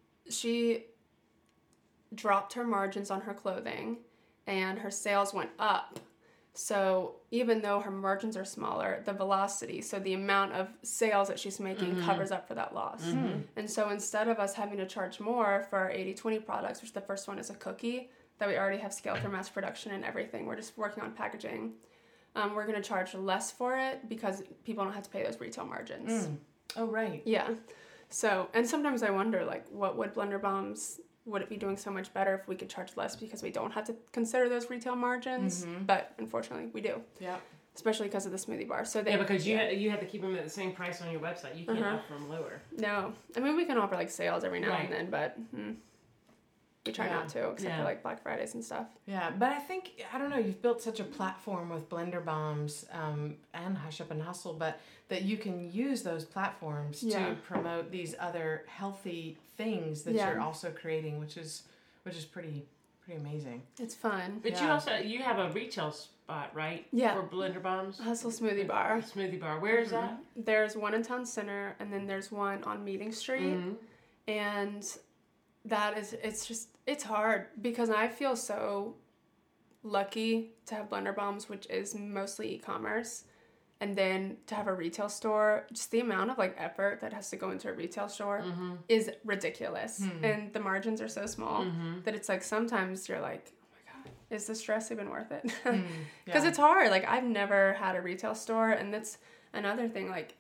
C: she dropped her margins on her clothing and her sales went up. So even though her margins are smaller, the velocity, so the amount of sales that she's making mm-hmm. covers up for that loss. Mm-hmm. And so instead of us having to charge more for our eighty twenty products, which the first one is a cookie that we already have scaled for mass production and everything, we're just working on packaging. Um, we're going to charge less for it because people don't have to pay those retail margins.
A: Mm. Oh, right.
C: Yeah. So, and sometimes I wonder, like, what would Blender Bombs... would it be doing so much better if we could charge less because we don't have to consider those retail margins? Mm-hmm. But unfortunately, we do.
A: Yeah.
C: Especially because of the smoothie bar. So they,
B: yeah, because you yeah. Ha- you have to keep them at the same price on your website. You can't uh-huh. offer them lower.
C: No, I mean we can offer like sales every now right. and then, but mm, we try
A: yeah.
C: not to, except
A: yeah.
C: for like Black Fridays and stuff.
A: Yeah, but I think I don't know. You've built such a platform with Blender Bombs um, and Hush Up and Hustle, but that you can use those platforms yeah. to promote these other healthy things that yeah. you're also creating, which is. Which is pretty pretty amazing.
C: It's fun.
B: But
C: yeah.
B: you also, you have a retail spot, right?
C: Yeah.
B: For Blender Bombs?
C: Hustle Smoothie Bar.
B: Smoothie Bar. Where is mm-hmm. that?
C: There's one in Town Center, and then there's one on Meeting Street. Mm-hmm. And that is, it's just, it's hard because I feel so lucky to have Blender Bombs, which is mostly e-commerce. And then to have a retail store, just the amount of like effort that has to go into a retail store mm-hmm. is ridiculous. Mm-hmm. And the margins are so small mm-hmm. that it's like sometimes you're like, oh my God, is the stress even worth it? Because mm, yeah. it's hard. Like I've never had a retail store. And that's another thing, like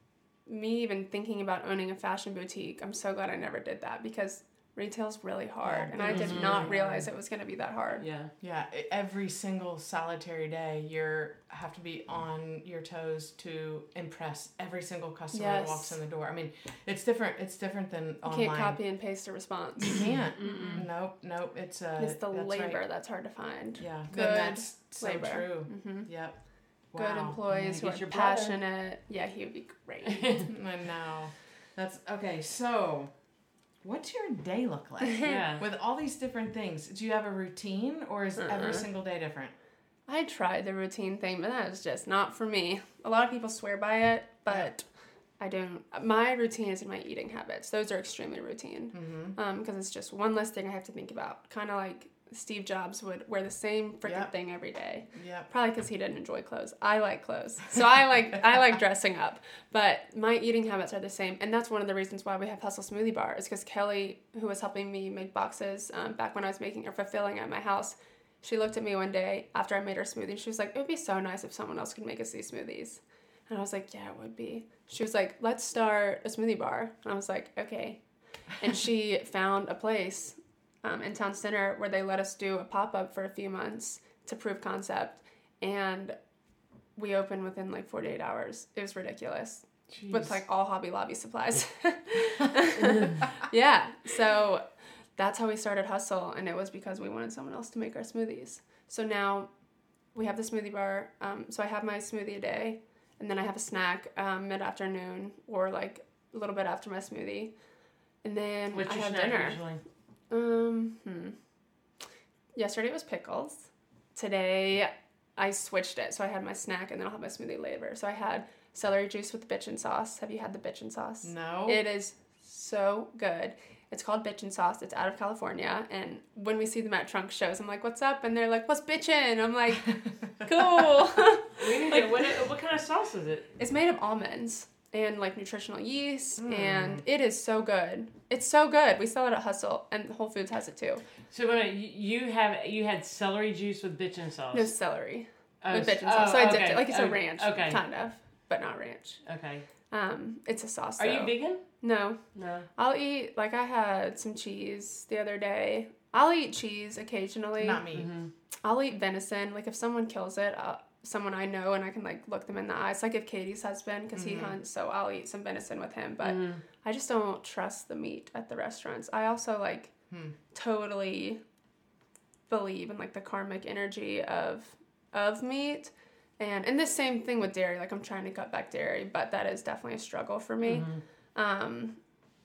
C: me even thinking about owning a fashion boutique, I'm so glad I never did that because retail's really hard, yeah, and I did really not realize hard. It was going to be that hard.
A: Yeah, yeah. Every single solitary day, you have to be on your toes to impress every single customer yes. that walks in the door. I mean, it's different. It's different than
C: you
A: online.
C: You can't copy and paste a response.
A: You can't. Mm-mm. Nope, nope. It's uh,
C: it's the
A: that's
C: labor
A: right.
C: that's hard to find.
A: Yeah,
C: good
A: that's so
C: labor.
A: True.
C: Mm-hmm.
A: Yep.
C: Good
A: wow.
C: employees who are passionate. Yeah, he would be great.
A: I know. That's okay. So. What's your day look like?
B: Yeah.
A: With all these different things, do you have a routine or is uh-uh. every single day different?
C: I tried the routine thing, but that was just not for me. A lot of people swear by it, but I don't. My routine is in my eating habits. Those are extremely routine mm-hmm. um, because it's just one less thing I have to think about. Kind of like Steve Jobs would wear the same freaking yep. thing every day.
A: Yep.
C: Probably because he didn't enjoy clothes. I like clothes. So I like I like dressing up. But my eating habits are the same. And that's one of the reasons why we have Hustle Smoothie Bar is because Kelly, who was helping me make boxes um, back when I was making or fulfilling at my house, she looked at me one day after I made her smoothie. She was like, it would be so nice if someone else could make us these smoothies. And I was like, yeah, it would be. She was like, let's start a smoothie bar. And I was like, okay. And she found a place Um, in Town Center where they let us do a pop-up for a few months to prove concept, and we opened within like forty-eight hours. It was ridiculous. Jeez. With like all Hobby Lobby supplies. Yeah, so that's how we started Hustle, and it was because we wanted someone else to make our smoothies. So now we have the smoothie bar. Um, so I have my smoothie a day, and then I have a snack um, mid-afternoon or like a little bit after my smoothie, and then
B: What's
C: I
B: your
C: have
B: snack
C: dinner.
B: Usually?
C: Um, hmm. Yesterday it was pickles. Today I switched it. So I had my snack and then I'll have my smoothie later. So I had celery juice with bitchin' sauce. Have you had the bitchin' sauce?
A: No.
C: It is so good. It's called bitchin' sauce. It's out of California. And when we see them at trunk shows, I'm like, what's up? And they're like, what's bitchin'? I'm like, cool.
B: We need like, to, what, what kind of sauce is it?
C: It's made of almonds and like nutritional yeast, mm. and it is so good. It's so good. We sell it at Hustle, and Whole Foods has it too.
B: So when you have you had celery juice with bitchin' sauce.
C: No celery. oh, with bitchin' sauce.
B: Oh,
C: so I dipped
B: okay.
C: it like it's
B: oh,
C: a ranch,
B: okay.
C: kind of, but not ranch.
B: Okay.
C: Um, it's a sauce.
B: Are
C: though.
B: you vegan?
C: No.
B: No.
C: I'll eat, like I had some cheese the other day. I'll eat cheese occasionally.
A: Not me.
B: Mm-hmm.
C: I'll eat venison. Like if someone kills it, I'll, someone I know and I can like look them in the eyes. Like if Katie's husband, because mm-hmm. he hunts, so I'll eat some venison with him. But mm-hmm. I just don't trust the meat at the restaurants. I also like hmm. totally believe in like the karmic energy of of meat. And and the same thing with dairy. Like I'm trying to cut back dairy, but that is definitely a struggle for me. Mm-hmm. Um,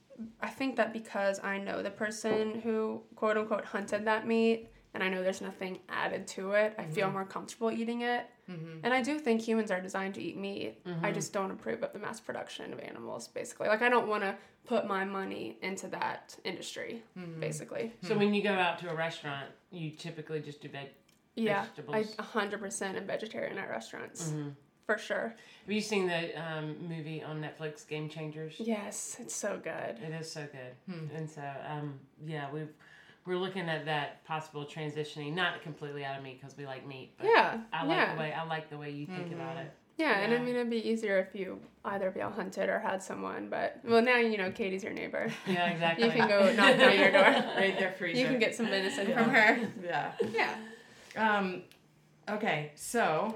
C: I think that because I know the person who quote unquote hunted that meat, and I know there's nothing added to it, I mm-hmm. feel more comfortable eating it. Mm-hmm. And I do think humans are designed to eat meat. Mm-hmm. I just don't approve of the mass production of animals, basically. Like I don't want to put my money into that industry, mm-hmm. basically.
B: So when you go out to a restaurant, you typically just do veg.
C: Yeah,
B: vegetables.
C: I one hundred percent am vegetarian at restaurants. Mm-hmm. For sure.
B: Have you seen the um, movie on Netflix, Game Changers?
C: Yes, it's so good.
B: It is so good. Hmm. And so, um, yeah, we've, we're looking at that possible transitioning, not completely out of meat because we like meat, but
C: yeah,
B: I like
C: yeah.
B: the way I like the way you think mm-hmm. about it.
C: Yeah,
B: yeah,
C: and I mean, it'd be easier if you either of y'all hunted or had someone, but, well, now you know Katie's your neighbor.
B: Yeah, exactly.
C: You can go knock on your door.
A: Right there, freezer.
C: You can get some venison
A: yeah.
C: from her.
A: Yeah.
C: Yeah.
A: Um, okay, so...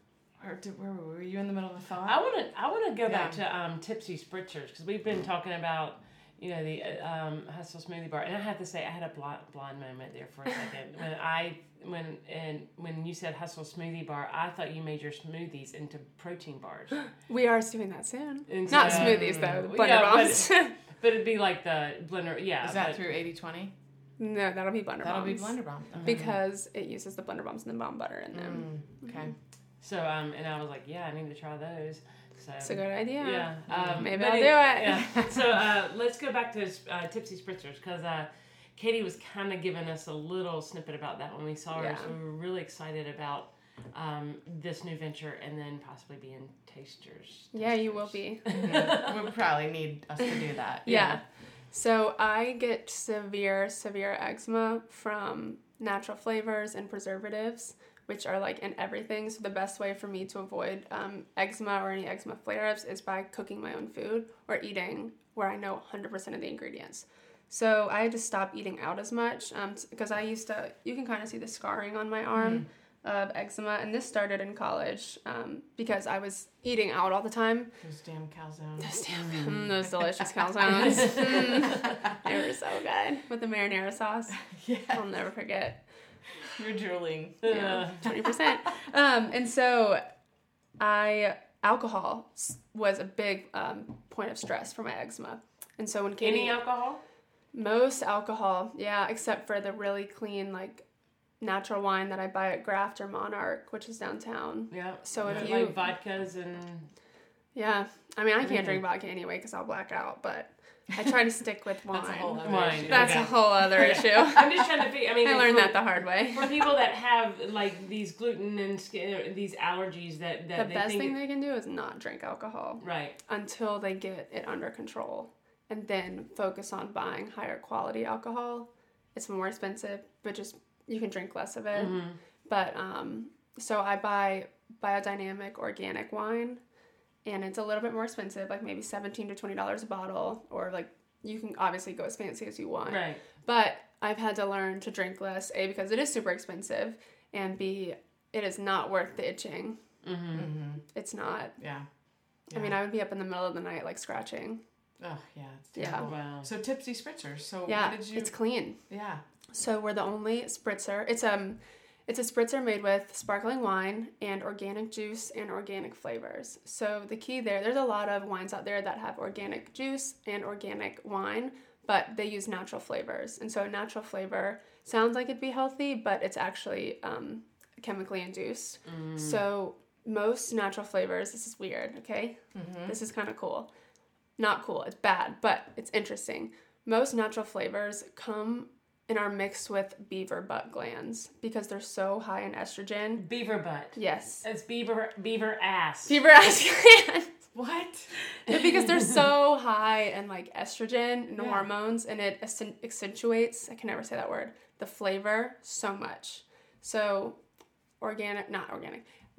A: Or did, where were, were you in the middle of a thought?
B: I want to I want to go
A: yeah.
B: back to um, Tipsy Spritzers because we've been talking about you know the uh, um, Hustle Smoothie Bar, and I have to say I had a blind, blind moment there for a second when I when and when you said Hustle Smoothie Bar, I thought you made your smoothies into protein bars.
C: We are doing that soon.
B: And
C: Not
B: so,
C: smoothies though, the blender
B: yeah,
C: bombs.
B: But, but it'd be like the blender. Yeah.
A: Is that
B: but,
A: through eighty twenty?
C: No, that'll be blender
A: that'll
C: bombs.
A: That'll be blender bombs
C: uh-huh. Because it uses the blender bombs and the bomb butter in them.
A: Mm, okay. Mm-hmm.
B: So, um, and I was like, yeah, I need to try those. So,
C: it's a good idea.
B: Yeah. Um,
C: Maybe I'll
B: it,
C: do it.
B: Yeah. So, uh, let's go back to uh, Tipsy Spritzers because uh, Katie was kind of giving us a little snippet about that when we saw her.
C: Yeah.
B: So, we were really excited about um, this new venture and then possibly being tasters.
C: Yeah, you will be.
A: Mm-hmm. We'll probably need us to do that.
C: Yeah. yeah. So, I get severe, severe eczema from natural flavors and preservatives, which are like in everything. So the best way for me to avoid um, eczema or any eczema flare-ups is by cooking my own food or eating where I know one hundred percent of the ingredients. So I had to stop eating out as much um, because I used to, you can kind of see the scarring on my arm mm. of eczema. And this started in college um, because I was eating out all the time.
A: Those damn calzones.
C: Those damn, mm, those delicious calzones. mm. They were so good with the marinara sauce.
A: Yeah.
C: I'll never forget.
A: You're drooling.
C: Yeah, twenty percent. Um, and so I, alcohol was a big um, point of stress for my eczema. And so when Katie...
B: Any alcohol?
C: Most alcohol, yeah, except for the really clean, like, natural wine that I buy at Graft or Monarch, which is downtown.
B: Yeah.
C: So if
B: yeah,
C: you...
B: Like vodkas and...
C: Yeah. I mean, I can't drink vodka anyway because I'll black out, but... I try to stick with wine.
A: That's a whole other
B: wine.
A: issue.
C: That's
B: okay.
C: a whole other issue.
B: I'm just trying to figure. I mean,
C: I learned
B: for,
C: that the hard way.
B: For people that have like these gluten and skin, these allergies that, that
C: the
B: they
C: best
B: think
C: thing
B: it,
C: they can do is not drink alcohol.
B: Right.
C: Until they get it under control, and then focus on buying higher quality alcohol. It's more expensive, but just you can drink less of it. Mm-hmm. But um, so I buy biodynamic organic wine, and it's a little bit more expensive, like maybe seventeen to twenty dollars a bottle, or like. You can obviously go as fancy as you want.
B: Right.
C: But I've had to learn to drink less, A, because it is super expensive, and B, it is not worth the itching. Mm-hmm. Mm-hmm. It's not.
A: Yeah. yeah.
C: I mean, I would be up in the middle of the night, like, scratching.
A: Oh, yeah. It's terrible.
C: Yeah.
B: Wow.
A: So, Tipsy Spritzers. So,
C: yeah,
A: what did you...
C: it's clean.
A: Yeah.
C: So, we're the only spritzer. It's um, It's a spritzer made with sparkling wine and organic juice and organic flavors. So the key there, there's a lot of wines out there that have organic juice and organic wine, but they use natural flavors. And so a natural flavor sounds like it'd be healthy, but it's actually um, chemically induced. Mm. So most natural flavors, this is weird, okay? Mm-hmm. This is kind of cool. Not cool, it's bad, but it's interesting. Most natural flavors come and are mixed with beaver butt glands because they're so high in estrogen.
B: Beaver butt.
C: Yes.
B: It's beaver beaver ass.
C: Beaver ass glands.
A: What?
C: Because they're so high in like estrogen and
A: yeah.
C: hormones, and it accentuates, I can never say that word, the flavor so much. So organic, not organic,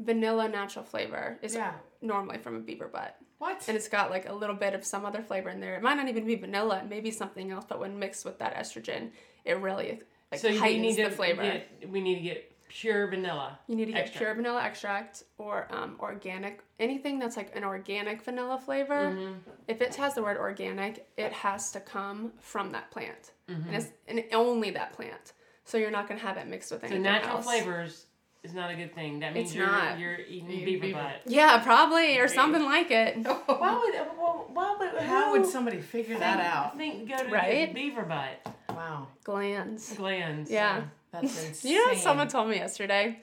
C: vanilla natural flavor is
A: Yeah.
C: normally from a beaver butt.
A: What?
C: And it's got like a little bit of some other flavor in there. It might not even be vanilla, it may be something else, but when mixed with that estrogen, it really like
B: so you
C: heightens
B: need
C: the
B: to
C: flavor.
B: Get, we need to get pure vanilla.
C: You need to get
B: extract.
C: pure vanilla extract or um, organic, anything that's like an organic vanilla flavor.
B: Mm-hmm.
C: If it has the word organic, it has to come from that plant.
B: Mm-hmm.
C: And it's and only that plant. So you're not going to have it mixed with
B: So
C: anything
B: natural
C: else.
B: flavors is not a good thing. That means
C: It's
B: you're
C: not.
B: you're eating
A: Eating
B: beaver,
A: beaver.
B: butt.
C: Yeah, probably, or something like it.
B: Why would well, why would
A: How
B: who
A: would somebody figure that
B: think-
A: out?
B: Think go to
C: Right?
B: get beaver butt
A: Wow.
C: Glands.
B: glands.
C: Yeah.
A: That's insane.
C: You know what someone told me yesterday?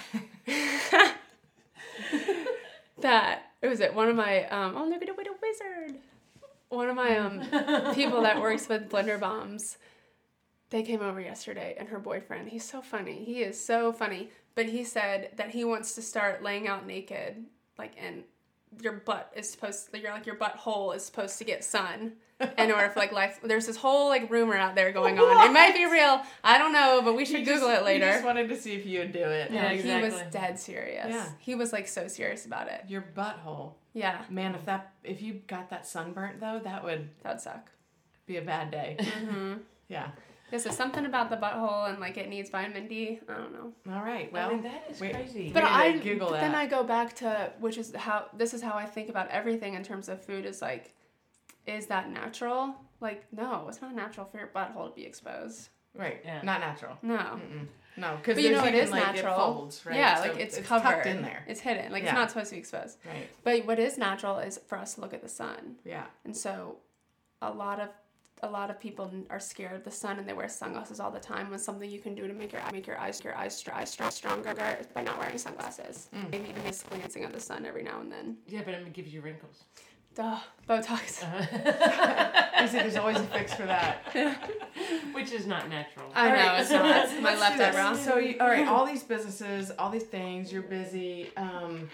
C: that, it was it, one of my, um, oh, look at it, what a wizard. One of my um people that works with Blender Bombs, they came over yesterday, and her boyfriend, he's so funny. He is so funny. But he said that he wants to start laying out naked, like, and your butt is supposed to, you're like, your butthole is supposed to get sun in order for, like, life. There's this whole, like, rumor out there going on.
A: What?
C: It might be real. I don't know, but we should
A: You
C: Google
A: just-
C: it later.
A: You just wanted to see if you would do it.
B: Yeah,
C: He
B: exactly.
C: was dead serious.
A: Yeah.
C: He was, like, so serious about it.
A: Your butthole.
C: Yeah,
A: Man, if that if you got that sunburnt though, that would
C: that would suck.
A: be a bad day.
C: Mm-hmm.
A: Yeah.
C: This is something about the butthole and, like, it needs vitamin D. I don't know.
A: All right.
B: Well,
A: Well,
B: I mean, that is
A: wait.
B: crazy.
C: But
A: need to
C: I
A: Google
C: but then
A: that.
C: I go back to, which is how, this is how I think about everything in terms of food, is like, is that natural? Like, no, it's not natural for your butthole to be exposed.
A: right.
B: Yeah.
A: Not natural.
C: No.
A: Mm-mm. No, because
C: But you know, it is
A: like,
C: natural.
A: It folds, right?
C: Yeah,
A: So
C: like, it's,
A: it's
C: covered.
A: tucked in there.
C: It's hidden. Like,
A: Yeah.
C: it's not supposed to be exposed.
A: Right.
C: But what is natural is for us to look at the sun.
A: Yeah.
C: And so a lot of a lot of people are scared of the sun, and they wear sunglasses all the time. When something you can do to make your make your eyes your eyes eyes stronger is by not wearing sunglasses.
A: Mm.
C: Maybe even just glancing at the sun every now and then.
B: yeah, but it gives you wrinkles.
C: Duh, Botox.
A: I see. There's always a fix for that.
B: Which is not natural.
C: I
A: All
C: know
A: right,
C: it's
A: so
C: not.
A: let's-
C: My
A: let's
C: left
A: do this.
C: eyebrow.
A: So, you, all right, all these businesses, all these things, you're busy. Um,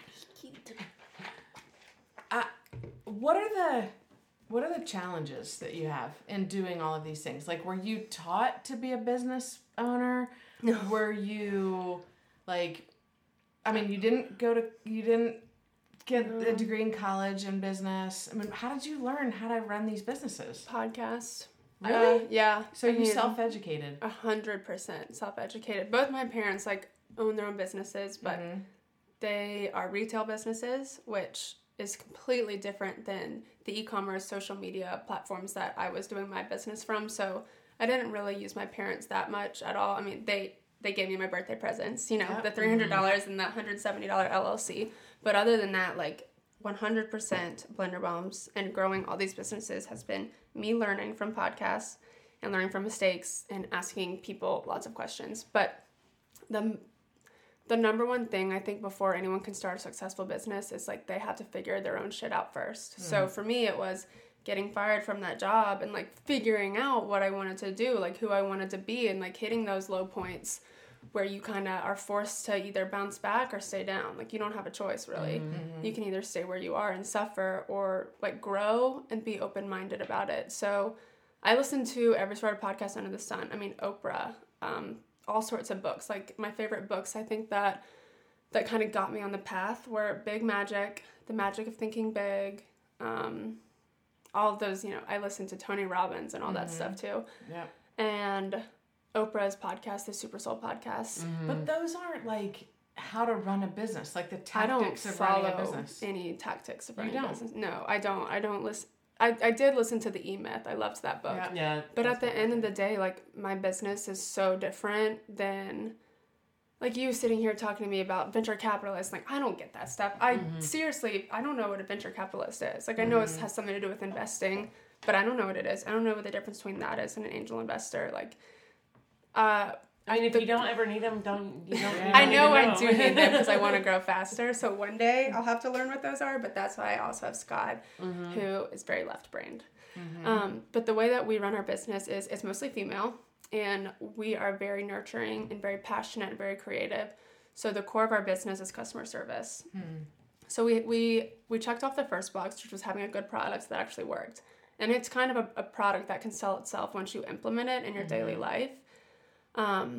A: I, what are the what are the challenges that you have in doing all of these things? Like, were you taught to be a business owner?
C: No.
A: Were you like? I mean, you didn't go to you didn't get a degree in college in business. I mean, how did you learn how to run these businesses?
C: Podcast.
A: Really?
C: Uh, yeah.
A: So
C: I
A: you
C: mean,
A: self-educated.
C: A hundred percent self-educated. Both my parents like own their own businesses, but
A: Mhm.
C: they are retail businesses, which is completely different than the e-commerce social media platforms that I was doing my business from. So I didn't really use my parents that much at all. I mean, they they gave me my birthday presents, you know,
A: Yep.
C: the three hundred dollars and the one hundred seventy dollars L L C. But other than that, like one hundred percent Blender Bombs and growing all these businesses has been me learning from podcasts and learning from mistakes and asking people lots of questions. But the the number one thing I think before anyone can start a successful business is like they have to figure their own shit out first. Mm. So for me, it was getting fired from that job and like figuring out what I wanted to do, like who I wanted to be, and like hitting those low points where you kind of are forced to either bounce back or stay down. Like you don't have a choice really. Mm-hmm. You can either stay where you are and suffer, or like grow and be open-minded about it. So I listen to every sort of podcast under the sun. I mean, Oprah, um, all sorts of books. Like my favorite books, I think that that kind of got me on the path were Big Magic, The Magic of Thinking Big, um, all of those, you know, I listened to Tony Robbins and all that mm-hmm. stuff too.
A: Yeah.
C: And Oprah's podcast, the Super Soul podcast.
A: Mm-hmm. But those aren't like how to run a business, like the tactics
C: I don't
A: of
C: follow
A: running a business.
C: any tactics of running
A: You don't?
C: a business. No, I don't. I don't listen. I, I did listen to the E-Myth. I loved that book.
A: Yeah.
B: Yeah.
C: But at the end of the day, like, my business is so different than, like, you sitting here talking to me about venture capitalists. Like, I don't get that stuff. I mm-hmm. seriously, I don't know what a venture capitalist is. Like, I know mm-hmm. it has something to do with investing, but I don't know what it is. I don't know what the difference between that is and an angel investor. Like, uh...
B: I mean, if
C: the,
B: you don't ever need them, don't you don't?
C: I know, know I do need them because I want to grow faster. So one day I'll have to learn what those are. But that's why I also have Scott, mm-hmm. who is very left-brained. Mm-hmm. Um, but the way that we run our business is it's mostly female, and we are very nurturing and very passionate and very creative. So the core of our business is customer service. Mm. So we we we checked off the first box, which was having a good product that actually worked, and it's kind of a, a product that can sell itself once you implement it in your mm-hmm. daily life. Um,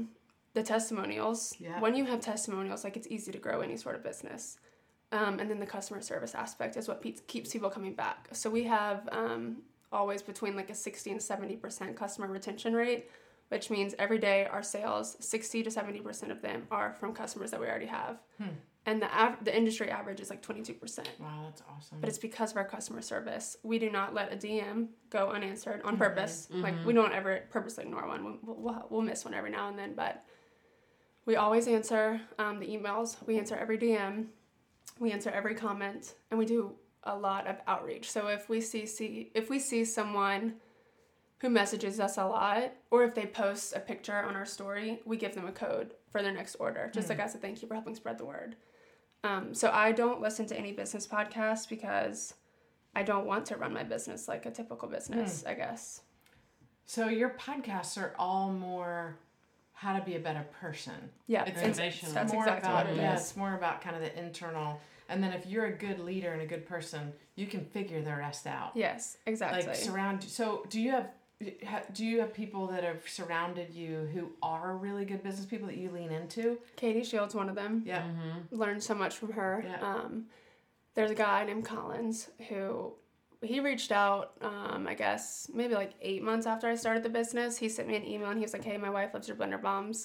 C: the testimonials.
B: Yeah.
C: When you have testimonials, like, it's easy to grow any sort of business. Um, and then the customer service aspect is what pe- keeps people coming back. So we have um, always between like a sixty and seventy percent customer retention rate, which means every day our sales, sixty to seventy percent of them are from customers that we already have. Hmm. And the av- the industry average is like twenty-two percent.
B: Wow, that's awesome.
C: But it's because of our customer service. We do not let a D M go unanswered on purpose. Mm-hmm. Like, we don't ever purposely ignore one. We'll, we'll, we'll miss one every now and then, but we always answer um, the emails. We answer every D M. We answer every comment, and we do a lot of outreach. So if we see, see if we see someone who messages us a lot, or if they post a picture on our story, we give them a code for their next order, just mm. like as a thank you for helping spread the word. Um, so I don't listen to any business podcasts because I don't want to run my business like a typical business, mm. I guess.
B: So your podcasts are all more how to be a better person.
C: Yeah,
B: it's,
C: it's,
B: it's
C: that's
B: more
C: exactly
B: about,
C: what it
B: yeah,
C: is.
B: It's more about kind of the internal. And then if you're a good leader and a good person, you can figure the rest out.
C: Yes, exactly.
B: Like surround. So do you have do you have people that have surrounded you who are really good business people that you lean into?
C: Katie Shields, one of them.
B: Yeah. Mm-hmm.
C: Learned so much from her.
B: Yeah.
C: Um, there's a guy named Collins who he reached out, um, I guess, maybe like eight months after I started the business. He sent me an email and he was like, hey, my wife loves your blender bombs.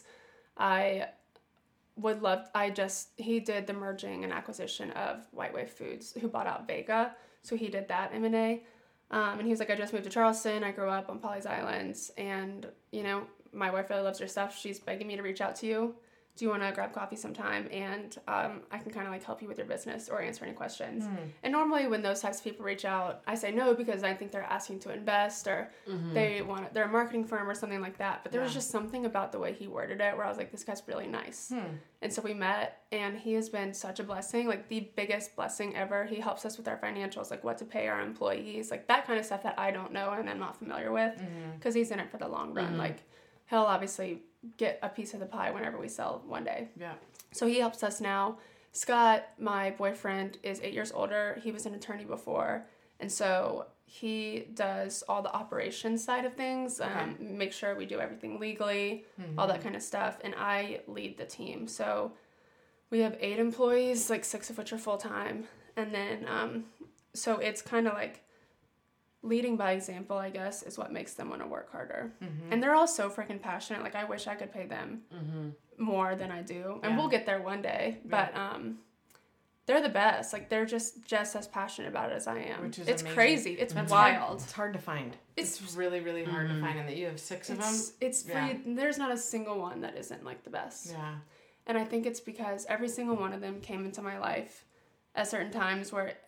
C: I would love, I just, he did the merging and acquisition of White Wave Foods, who bought out Vega. So he did that M and A. Um, and he was like, I just moved to Charleston. I grew up on Pawleys Islands. And, you know, my wife really loves your stuff. She's begging me to reach out to you. Do you want to grab coffee sometime? And um, I can kind of like help you with your business or answer any questions. Mm. And normally when those types of people reach out, I say no because I think they're asking to invest or mm-hmm. they want, they're a marketing firm or something like that. But there yeah. was just something about the way he worded it where I was like, this guy's really nice. Hmm. And so we met and he has been such a blessing, like the biggest blessing ever. He helps us with our financials, like what to pay our employees, like that kind of stuff that I don't know and I'm not familiar with because mm-hmm. he's in it for the long run. Mm-hmm. Like he'll obviously get a piece of the pie whenever we sell one day.
B: Yeah.
C: So he helps us now. Scott, my boyfriend, is eight years older. He was an attorney before. And so he does all the operations side of things, um, okay. make sure we do everything legally, mm-hmm. all that kind of stuff. And I lead the team. So we have eight employees, like six of which are full-time. And then, um, so it's kind of like, leading by example, I guess, is what makes them want to work harder. Mm-hmm. And they're all so freaking passionate. Like, I wish I could pay them mm-hmm. more than I do. And yeah. we'll get there one day. Yeah. But um, they're the best. Like, they're just, just as passionate about it as I am.
B: Which is
C: It's
B: amazing.
C: crazy. It's
B: That's
C: wild.
B: Hard. It's hard to find. It's, it's really, really hard mm-hmm. to find. And that you have six of
C: it's,
B: them.
C: It's free. Yeah. There's not a single one that isn't, like, the best.
B: Yeah.
C: And I think it's because every single one of them came into my life at certain times where it,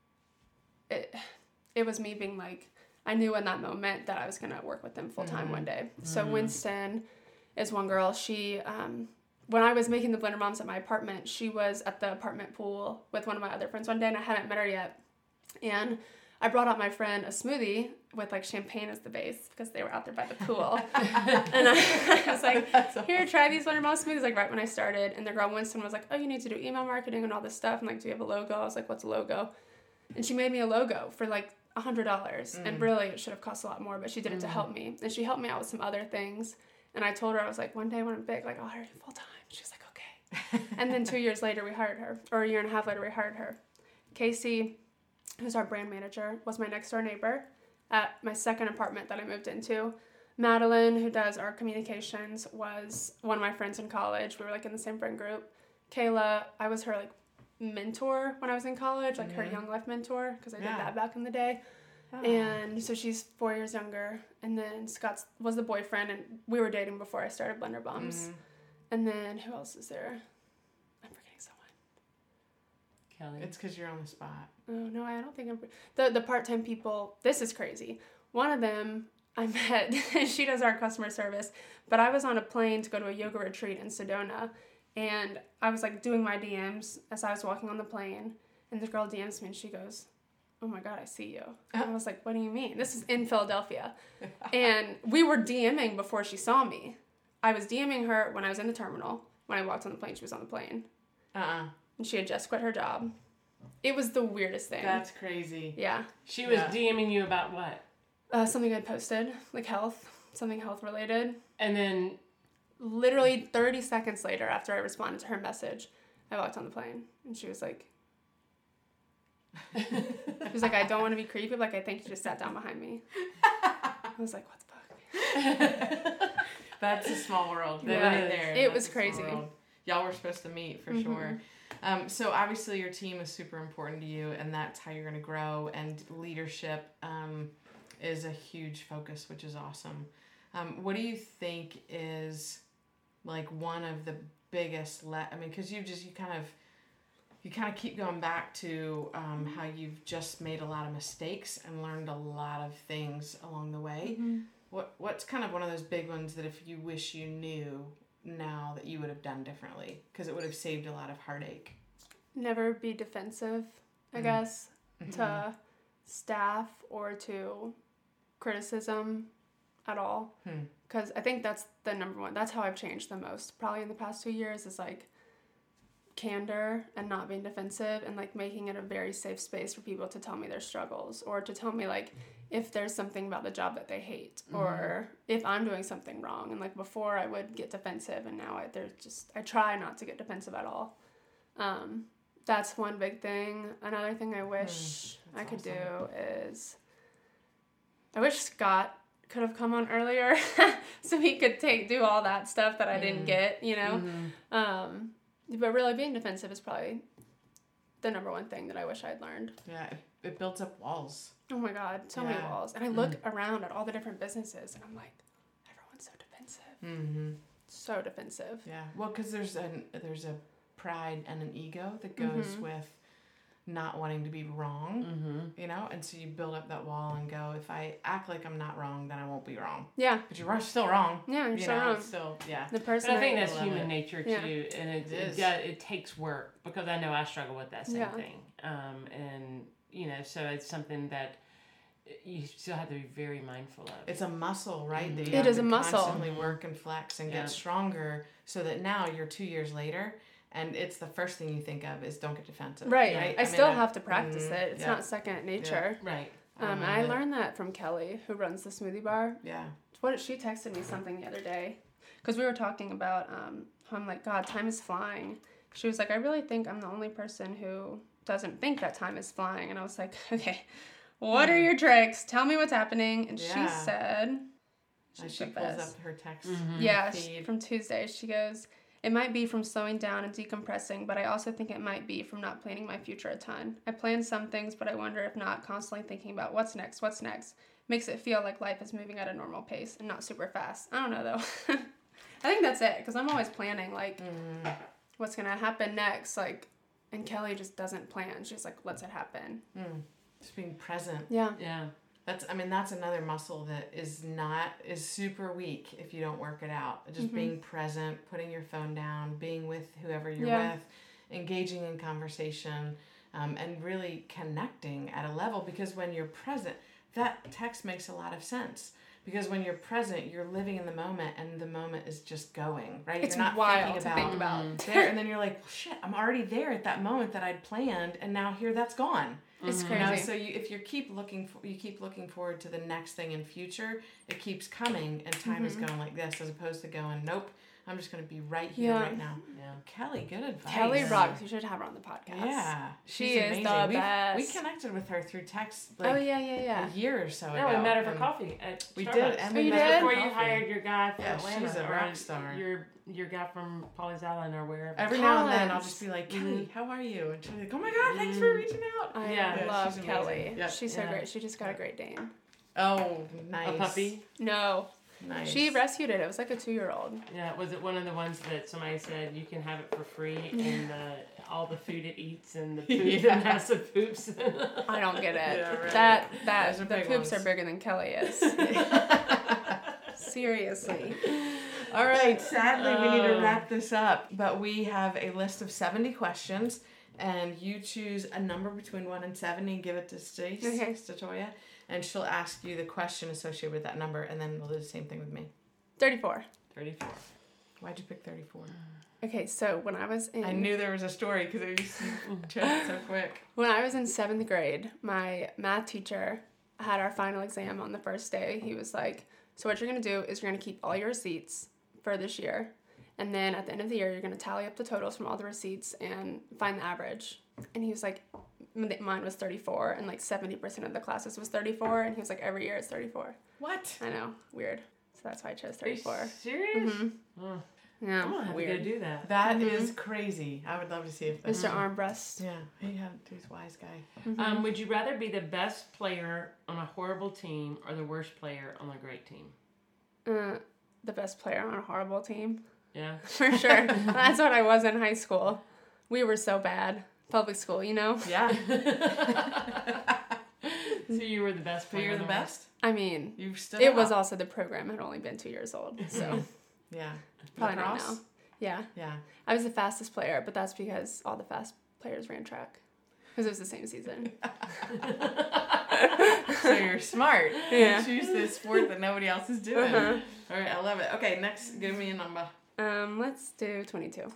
C: it, it was me being like, I knew in that moment that I was going to work with them full time mm-hmm. one day. So mm-hmm. Winston is one girl. She, um, when I was making the blender bombs at my apartment, she was at the apartment pool with one of my other friends one day, and I hadn't met her yet. And I brought out my friend a smoothie with like champagne as the base because they were out there by the pool. And I, I was like, here, try these blender bomb smoothies, like right when I started. And the girl Winston was like, oh, you need to do email marketing and all this stuff. And like, do you have a logo? I was like, what's a logo? And she made me a logo for like a hundred dollars, mm. and really it should have cost a lot more, but she did it mm. to help me, and she helped me out with some other things. And I told her, I was like, one day when I'm big, like I'll hire you full time. She was like, okay. And then two years later we hired her, or a year and a half later we hired her. Casey, who's our brand manager, was my next door neighbor at my second apartment that I moved into. Madeline, who does our communications, was one of my friends in college. We were like in the same friend group. Kayla, I was her like mentor when I was in college, like mm-hmm. her Young Life mentor, because I did yeah. that back in the day. Oh. And so she's four years younger. And then Scott was the boyfriend, and we were dating before I started Blender Bombs. Mm-hmm. And then who else is there? I'm forgetting someone.
B: Kelly. It's because you're on the spot.
C: Oh no, I don't think I'm. The the part time people. This is crazy. One of them I met. She does our customer service, but I was on a plane to go to a yoga retreat in Sedona. And I was, like, doing my D Ms as I was walking on the plane. And the girl D Ms me, and she goes, oh, my God, I see you. And I was like, what do you mean? This is in Philadelphia. And we were DMing before she saw me. I was DMing her when I was in the terminal. When I walked on the plane, she was on the plane. Uh-uh. And she had just quit her job. It was the weirdest thing.
B: That's crazy.
C: Yeah.
D: She was yeah. DMing you about what?
C: Uh, something I posted, like health. Something health-related.
D: And then...
C: literally thirty seconds later after I responded to her message, I walked on the plane and she was like, she was like, I don't want to be creepy, but like, I think you just sat down behind me. I was like, what the fuck?
E: That's a small world.
C: Yeah,
E: Right there.
C: it
E: That's
C: was
E: a small
C: crazy.
E: world. Y'all were supposed to meet for
C: Mm-hmm.
E: sure. Um, so obviously your team is super important to you, and that's how you're going to grow. And leadership um, is a huge focus, which is awesome. Um, what do you think is like one of the biggest? Le- I mean, because you just you kind of you kind of keep going back to um, how you've just made a lot of mistakes and learned a lot of things along the way.
C: Mm-hmm.
E: What what's kind of one of those big ones that if you wish you knew now that you would have done differently, because it would have saved a lot of heartache?
C: Never be defensive, I
E: Mm.
C: guess, to staff or to criticism at all.
E: Hmm.
C: Because I think that's the number one. That's how I've changed the most probably in the past two years is like candor and not being defensive and like making it a very safe space for people to tell me their struggles or to tell me like if there's something about the job that they hate or if I'm doing something wrong. And like before I would get defensive and now I there's just I try not to get defensive at all. Um, that's one big thing. Another thing I wish
E: Hmm,
C: I could
E: awesome.
C: do is I wish Scott could have come on earlier so he could take do all that stuff that I didn't
E: Mm.
C: get, you know.
E: Mm-hmm.
C: Um, but really being defensive is probably the number one thing that I wish I'd learned.
E: Yeah, it, it builds up walls.
C: Oh my God, so many
E: Yeah.
C: walls. And I look around at all the different businesses and I'm like, everyone's so defensive.
E: Mm-hmm.
C: So defensive.
E: Yeah, well, because there's an there's a pride and an ego that goes
C: Mhm.
E: with not wanting to be wrong,
B: Mm-hmm.
E: you know, and so you build up that wall and go, if I act like I'm not wrong, then I won't be wrong.
C: Yeah.
E: But you're still wrong.
C: Yeah, you're
E: you
C: so
E: know,
C: wrong.
E: it's still, yeah.
C: The
B: But
C: person
B: I think
C: I-
B: that's
E: love
B: human
E: it.
B: nature
C: Yeah.
B: too, and it
E: It
B: it,
E: is.
B: does, it takes work because I know I struggle with that same
C: Yeah.
B: thing. Um, and you know, so it's something that you still have to be very mindful of.
E: It's a muscle, right?
B: Mhm.
E: That you
C: It
E: have
C: is
E: to
C: a muscle.
E: Constantly work and flex and
B: Yeah.
E: get stronger, so that now you're two years later, and it's the first thing you think of is don't get defensive.
C: Right.
E: Right.
C: I,
E: mean,
C: still
E: I-
C: have to practice
E: mhm,
C: it. It's
E: yeah.
C: not second nature.
B: right.
C: Um, and
E: love
C: I
E: it.
C: learned that from Kelly, who runs the smoothie bar.
E: Yeah.
C: What she texted me something the other day, because we were talking about. Um, how I'm like, God, time is flying. She was like, I really think I'm the only person who doesn't think that time is flying. And I was like, okay, what are your tricks? Tell me what's happening. And she
E: Yeah.
C: said,
E: And
C: she's
E: she
C: the
E: pulls
C: best.
E: up her text.
B: Mhm.
C: Yeah,
E: feed.
C: she, from Tuesday. She goes, it might be from slowing down and decompressing, but I also think it might be from not planning my future a ton. I plan some things, but I wonder if not constantly thinking about what's next, what's next. Makes it feel like life is moving at a normal pace and not super fast. I don't know, though. I think that's it, because I'm always planning, like,
E: Mm.
C: what's going to happen next, like, and Kelly just doesn't plan. She's like, let's it happen.
E: Mm. Just being present.
C: Yeah.
B: Yeah.
E: That's, I mean, that's another muscle that is not, is super weak if you don't work it out. Just
C: Mhm.
E: being present, putting your phone down, being with whoever you're
C: Yeah.
E: with, engaging in conversation, um, and really connecting at a level, because when you're present, that text makes a lot of sense. Because when you're present, you're living in the moment, and the moment is just going, right?
C: It's
E: you're not
C: wild
E: thinking
C: to
E: about,
C: think about.
E: there, and then you're like, well, shit, I'm already there at that moment that I'd planned, and now here that's gone.
C: It's
E: You
C: crazy.
E: know, so you, if you keep looking, for, you keep looking forward to the next thing in future, it keeps coming, and time is
C: Mhm.
E: going like this, as opposed to going, nope, I'm just going to be right here,
C: Yeah.
E: right now.
B: Yeah.
E: Kelly, good advice.
C: Kelly rocks. You should have her on the podcast.
E: Yeah,
C: She
E: she's
C: is
E: amazing.
C: the
E: We've-
C: best.
E: We connected with her through text, like
C: oh, yeah, yeah, yeah.
E: a year or so
B: No,
E: ago.
B: we met her for
E: and
B: coffee at
E: We
B: Starbucks.
E: did, and
C: Oh,
E: we
C: you
E: met her
C: did?
E: for
B: Before you
E: coffee.
B: hired your guy from
E: Yeah,
B: Atlanta,
E: she's a
B: or
E: rock star.
B: Your your guy from Polly's Island or wherever.
E: Every now and then, I'll
C: Collins.
E: just be like,
B: Mhm.
E: Kelly, how are you? And she'll be like, oh my god, thanks for
B: Mhm.
E: reaching out.
C: I
B: Yeah.
E: Yeah,
C: love
E: she's amazing.
C: Kelly.
E: Yeah.
C: She's so
B: Yeah.
C: great. She just got a Great Dane.
E: Oh, nice.
B: A puppy.
C: No,
E: Nice.
C: she rescued it. It was like a two-year-old.
B: Yeah, was it one of the ones that somebody said you can have it for free and uh, all the food it eats and the poop
E: Yeah.
B: and massive poops?
C: I don't get it.
E: Yeah, right.
C: That that
E: Those are
C: the
E: big
C: poops
E: ones.
C: are bigger than Kelly is. Seriously.
E: All right, sadly, we need to
B: Oh.
E: wrap this up, but we have a list of seventy questions, and you choose a number between one and seventy and give it to Stace,
C: Okay.
E: Statoya, and she'll ask you the question associated with that number, and then we'll do the same thing with me.
C: thirty-four.
B: thirty-four.
E: Why'd you pick thirty-four?
C: Okay, so when I was in
E: I knew there was a story because it used to trend so quick.
C: when I was in seventh grade, my math teacher had our final exam on the first day. He was like, "So what you're gonna do is you're gonna keep all your receipts for this year. And then at the end of the year, you're going to tally up the totals from all the receipts and find the average. And he was like, mine was thirty-four, and like seventy percent of the classes was thirty-four. And he was like, every year it's thirty-four.
E: What?
C: I know. Weird. So that's why I chose
D: Are you
C: thirty-four.
D: serious?
C: Mm-hmm.
D: Oh,
C: Yeah.
D: I'm gonna have
C: Weird.
D: to go do that.
E: That
C: Mhm.
E: is crazy. I would love to see if that's
C: Mister Armbreast.
E: Yeah, he had he's a wise guy.
C: Mhm.
D: Um, would you rather be the best player on a horrible team or the worst player on a great team?
C: Uh, the best player on a horrible team.
D: Yeah.
C: For sure. That's what I was in high school. We were so bad. Public school, you know?
E: Yeah.
D: So you were the best
E: So
D: player.
E: you're
D: on
E: the
D: horse?
E: best?
C: I mean,
E: You've stood
C: it
E: out.
C: was also the program had only been two years old. So
E: Yeah.
C: probably not
E: Lacrosse?
C: now. Yeah.
E: Yeah.
C: I was the fastest player, but that's because all the fast players ran track. Because it was the same season.
E: So you're smart.
C: Yeah.
E: You choose this sport that nobody else is doing.
C: Uh-huh.
E: All right, I love it. Okay, next, give me a number.
C: Um, let's do twenty-two.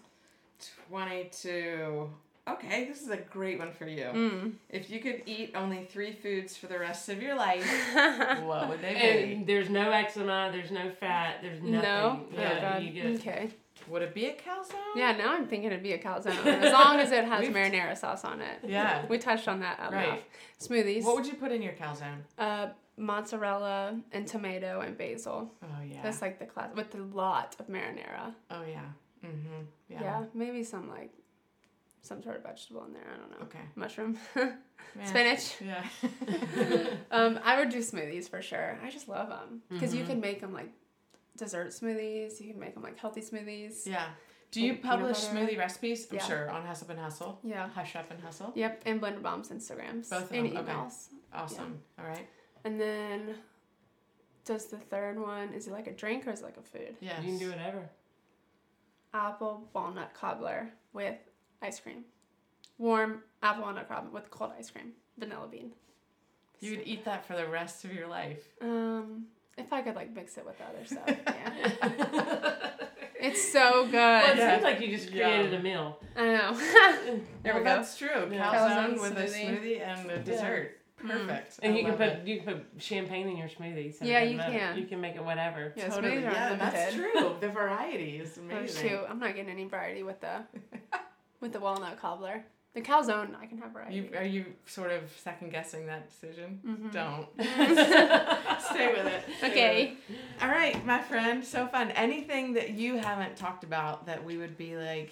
E: twenty-two. Okay, this is a great one for you.
C: Mm.
E: If you could eat only three foods for the rest of your life, what would they
D: And there's no eczema, there's no fat, there's nothing.
C: No?
D: Yeah,
C: Oh, God.
D: you get
C: Okay.
E: be? Would it be a calzone?
C: Yeah, now I'm thinking it'd be a calzone. As long as it has
E: We've-
C: marinara sauce on it.
E: Yeah.
C: We touched on that enough.
E: Right.
C: Smoothies.
E: What would you put in your calzone?
C: Uh, mozzarella and tomato and basil.
E: Oh, yeah.
C: That's like the class with a lot of marinara.
E: Oh, yeah. Mm-hmm. Yeah.
C: Yeah. maybe some like some sort of vegetable in there. I don't know.
E: Okay.
C: Mushroom,
E: Yeah.
C: spinach.
E: Yeah.
C: Um, I would do smoothies for sure. I just love them because you
E: Mm-hmm.
C: can make them like dessert smoothies. You can make them like healthy smoothies.
E: Yeah. Do you
C: Like peanut
E: publish
C: butter.
E: smoothie recipes? I'm
C: Yeah.
E: sure on Hush Up and Hustle.
C: Yeah.
E: Hush Up and Hustle.
C: Yep. And Blender Bomb's Instagrams.
E: Both of
C: and
E: them, okay.
C: emails.
E: Awesome. All right.
C: And then, does the third one is it like a drink or is it like a food?
E: Yes.
D: You can do whatever.
C: Apple walnut cobbler with ice cream. Warm apple walnut cobbler with cold ice cream. Vanilla bean.
E: You would eat that for the rest of your life.
C: Um, if I could like mix it with other stuff, yeah. It's so good.
D: Well, it
E: Yeah.
D: seems like you just created
E: Yeah.
D: a meal.
C: I know. there
E: well,
C: we go.
E: That's true.
D: Yeah.
E: Calzone
C: Calzone
E: with a
C: smoothie.
E: smoothie and a dessert. Perfect.
D: And
E: I
D: you can
E: love
D: put
E: it.
D: you can put champagne in your smoothie. So it
C: Yeah,
D: doesn't
C: you
D: matter.
C: can.
D: You can make it whatever.
C: Yeah,
E: Totally.
C: smoothies are
E: Yeah, that's
C: unlimited.
E: true. The variety is
C: Oh
E: amazing.
C: shoot, I'm not getting any variety with the with the walnut cobbler. The calzone, I can have variety.
E: You, are you sort of second guessing that decision?
C: Mhm.
E: Don't. Stay with it. Stay
C: Okay.
E: with it. All right, my friend. So fun. Anything that you haven't talked about that we would be like,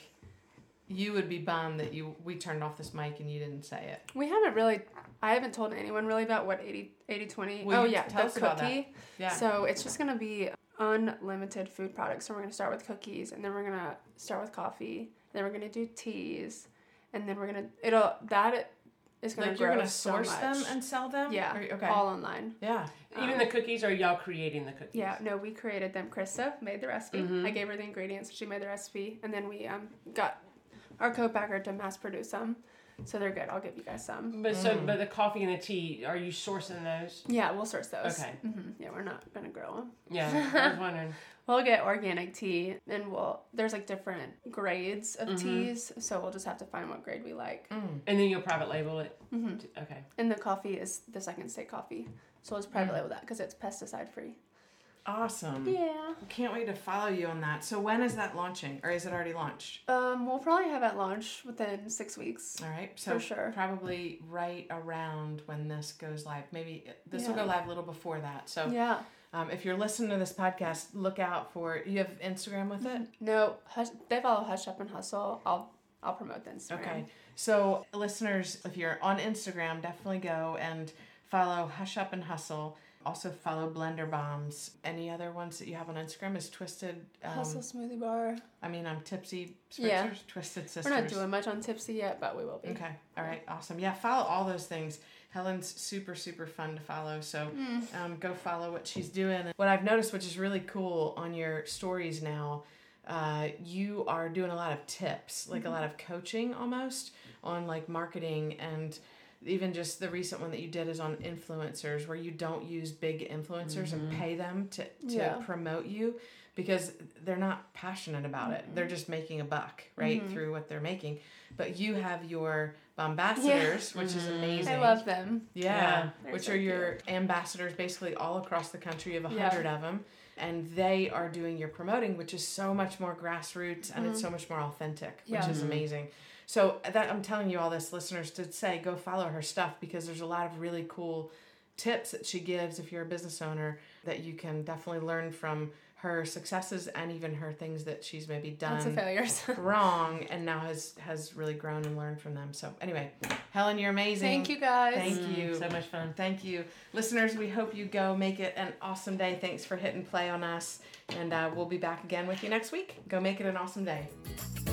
E: you would be bummed that you we turned off this mic and you didn't say it.
C: We haven't really, I haven't told anyone really about what eighty twenty.
E: Will
C: Oh
E: you
C: yeah,
E: tell
C: the
E: us about that?
C: cookie.
E: Yeah.
C: So it's just gonna be unlimited food products. So we're gonna start with cookies, and then we're gonna start with coffee. Then we're gonna do teas, and then we're gonna it'll that is gonna
E: like
C: grow
E: you're gonna
C: so
E: source
C: much.
E: them and sell them.
C: yeah,
E: Or- okay.
C: all online.
E: yeah.
D: Even
C: Um,
D: the cookies, or y'all creating the cookies?
C: Yeah, no, we created them. Krista made the recipe.
D: Mhm.
C: I gave her the ingredients. She made the recipe, and then we um got our co-packer to mass produce them. So they're good. I'll give you guys some.
D: But so,
E: Mm.
D: but the coffee and the tea, are you sourcing those?
C: Yeah, we'll source those.
D: Okay.
C: hmm Yeah, we're not gonna grow them.
D: Yeah, I was wondering.
C: We'll get organic tea, and we'll there's like different grades of
D: Mhm.
C: teas, so we'll just have to find what grade we like.
E: Mm.
D: And then you'll private label it.
C: hmm
D: Okay.
C: And the coffee is the second state coffee, so let's private
E: Mm.
C: label that because it's pesticide free.
E: Awesome.
C: Yeah.
E: Can't wait to follow you on that. So when is that launching, or is it already launched?
C: Um, we'll probably have it launched within six weeks.
E: All right. So
C: For sure.
E: probably right around when this goes live. Maybe this will
C: Yeah.
E: go live a little before that. So
C: Yeah.
E: um, if you're listening to this podcast, look out for. You have Instagram with it.
C: No, hush, they follow Hush Up and Hustle. I'll I'll promote the Instagram.
E: Okay. So listeners, if you're on Instagram, definitely go and follow Hush Up and Hustle. Also follow Blender Bombs. Any other ones that you have on Instagram is Twisted. Um,
C: Hustle Smoothie Bar.
E: I mean, I'm Tipsy Spritzers,
C: Yeah.
E: Twisted Sisters.
C: We're not doing much on Tipsy yet, but we will be.
E: Okay. All right. Awesome. Yeah. Follow all those things. Helen's super, super fun to follow. So
C: Mm.
E: um, go follow what she's doing. What I've noticed, which is really cool on your stories now, uh, you are doing a lot of tips, like a lot of coaching almost on like marketing, and even just the recent one that you did is on influencers, where you don't use big influencers and pay them to, to
C: Yeah.
E: promote you because they're not passionate about it. They're just making a buck, right,
C: Mhm.
E: through what they're making. But you have your ambassadors, which is amazing.
C: I love them.
E: Yeah,
D: Yeah.
C: They're
E: which
C: so
E: are your ambassadors basically all across the country. You have a
C: Yeah.
E: hundred of them. and they are doing your promoting, which is so much more grassroots and it's so much more authentic, which
C: Yeah.
E: is amazing. So that I'm telling you all this, listeners, to say go follow her stuff, because there's a lot of really cool tips that she gives if you're a business owner that you can definitely learn from her successes and even her things that she's maybe done
C: Lots of failures.
E: wrong and now has has really grown and learned from them. So anyway, Helen, you're amazing.
C: Thank you, guys.
E: Thank you.
D: So much fun.
E: Thank you. Listeners, we hope you go make it an awesome day. Thanks for hitting play on us. And uh, we'll be back again with you next week. Go make it an awesome day.